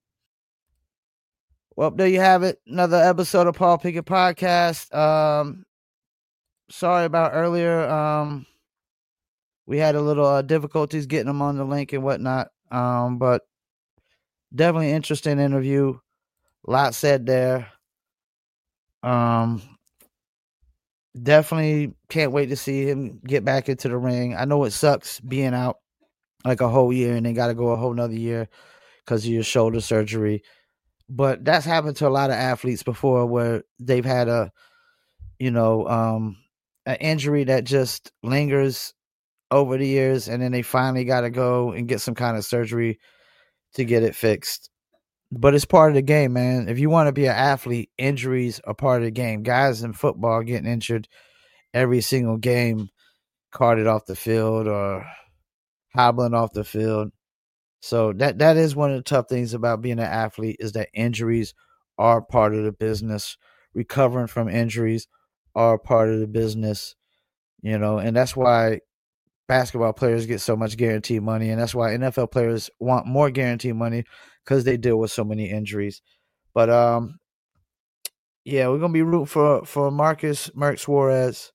Well, there you have it. Another episode of Paul Pickett Podcast. Um, sorry about earlier. Um, we had a little uh, difficulties getting them on the link and whatnot. Um, but definitely interesting interview. A lot said there. Um, definitely can't wait to see him get back into the ring. I know it sucks being out like a whole year and then got to go a whole nother year because of your shoulder surgery. But that's happened to a lot of athletes before, where they've had a, you know, um, an injury that just lingers over the years, and then they finally got to go and get some kind of surgery to get it fixed. But it's part of the game, man. If you want to be an athlete, injuries are part of the game. Guys in football getting injured every single game, carted off the field or hobbling off the field. So that that is one of the tough things about being an athlete, is that injuries are part of the business. Recovering from injuries are part of the business, you know, and that's why basketball players get so much guaranteed money, and that's why N F L players want more guaranteed money, because they deal with so many injuries. But um, yeah, we're gonna be rooting for for Marcus Merc Suarez,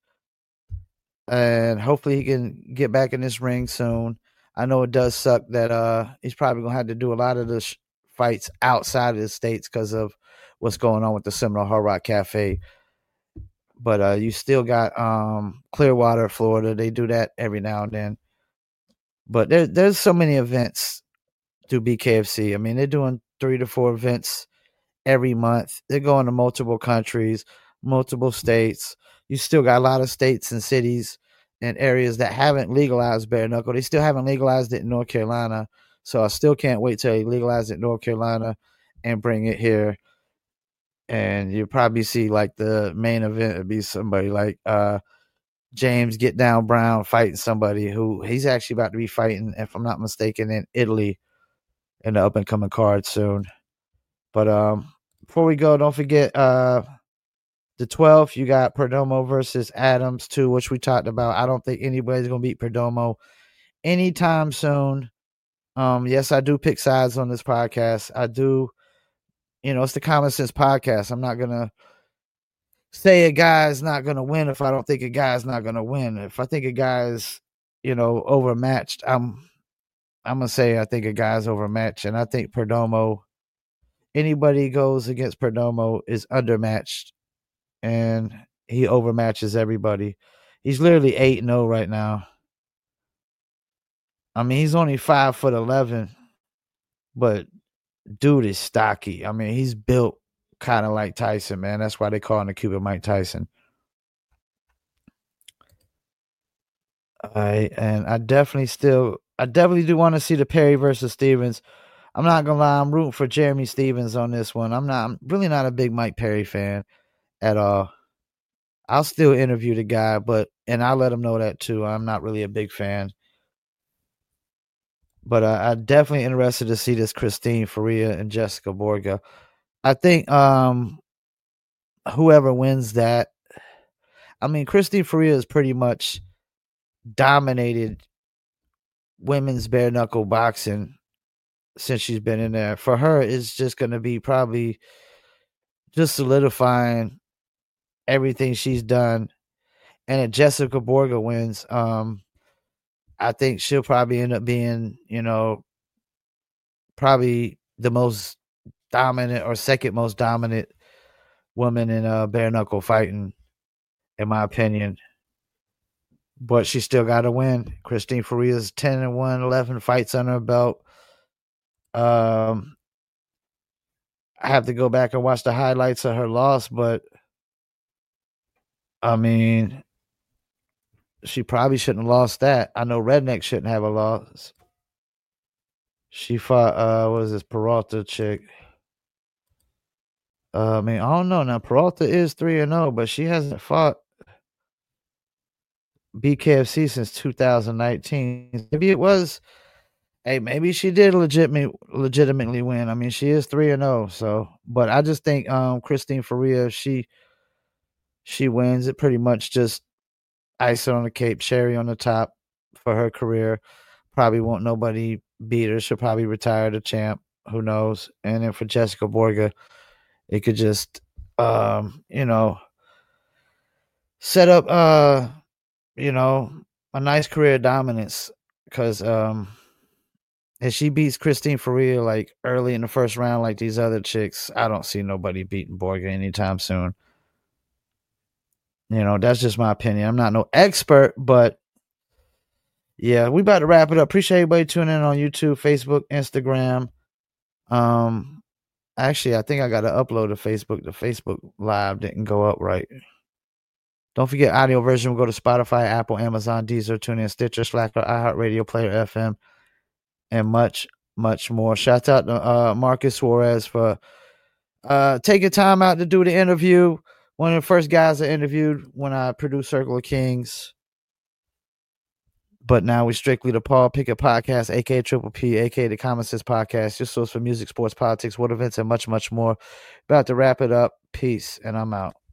and hopefully he can get back in this ring soon. I know it does suck that uh he's probably gonna have to do a lot of the sh- fights outside of the states because of what's going on with the Seminole Hard Rock Cafe. But uh, you still got um, Clearwater, Florida. They do that every now and then. But there, there's so many events through B K F C. I mean, they're doing three to four events every month. They're going to multiple countries, multiple states. You still got a lot of states and cities and areas that haven't legalized bare knuckle. They still haven't legalized it in North Carolina. So I still can't wait till they legalize it in North Carolina and bring it here. And you'll probably see like the main event would be somebody like uh, James Get Down Brown fighting somebody who he's actually about to be fighting, if I'm not mistaken, in Italy in the up and coming card soon. But um, before we go, don't forget uh, the twelfth, you got Perdomo versus Adams too, which we talked about. I don't think anybody's going to beat Perdomo anytime soon. Um, yes, I do pick sides on this podcast. I do. You know, it's the Common Sense Podcast. I'm not going to say a guy's not going to win if I don't think a guy's not going to win. If I think a guy's, you know, overmatched, I'm I'm going to say I think a guy's overmatched. And I think Perdomo, anybody goes against Perdomo is undermatched. And he overmatches everybody. He's literally eight and oh right now. I mean, he's only five foot eleven, but dude is stocky. I mean, he's built kind of like Tyson, man. That's why they call him the Cuban Mike Tyson. All right, and I definitely still, I definitely do want to see the Perry versus Stevens. I'm not gonna lie, I'm rooting for Jeremy Stevens on this one. I'm not, I'm really not a big Mike Perry fan at all. I'll still interview the guy, but and I'll let him know that too. I'm not really a big fan. But uh, I'm definitely interested to see this Christine Faria and Jessica Borga. I think um, whoever wins that, I mean, Christine Faria has pretty much dominated women's bare knuckle boxing since she's been in there. For her, it's just going to be probably just solidifying everything she's done. And if Jessica Borga wins, um, I think she'll probably end up being, you know, probably the most dominant or second most dominant woman in uh, bare knuckle fighting, in my opinion. But she still got to win. Christine Faria's ten and one, eleven fights on her belt. Um, I have to go back and watch the highlights of her loss, but I mean, she probably shouldn't have lost that. I know Redneck shouldn't have a loss. She fought, uh, what is this, Peralta chick? Uh, I mean, I don't know. Now, Peralta is three and oh, but she hasn't fought B K F C since two thousand nineteen. Maybe it was, hey, maybe she did legitimately, legitimately win. I mean, she is three and oh, so, but I just think um, Christine Faria, she, she wins it pretty much just icing on the cake, cherry on the top for her career. Probably won't nobody beat her. She'll probably retire the champ. Who knows? And then for Jessica Borga, it could just, um, you know, set up, uh, you know, a nice career dominance. Because um, if she beats Christine Faria like early in the first round, like these other chicks, I don't see nobody beating Borga anytime soon. You know, that's just my opinion. I'm not no expert, but yeah, we about to wrap it up. Appreciate everybody tuning in on YouTube, Facebook, Instagram. Um, actually, I think I got to upload to Facebook. The Facebook Live didn't go up right. Don't forget, audio version will go to Spotify, Apple, Amazon, Deezer, TuneIn, Stitcher, Slacker, iHeartRadio, Player F M, and much, much more. Shout out to uh, Marcus Suarez for uh, taking time out to do the interview. One of the first guys I interviewed when I produced Circle of Kings. But now we strictly the Paul Pickett Podcast, a k a. Triple P, a k a the Common Sense Podcast, your source for music, sports, politics, world events, and much, much more. About to wrap it up. Peace, and I'm out.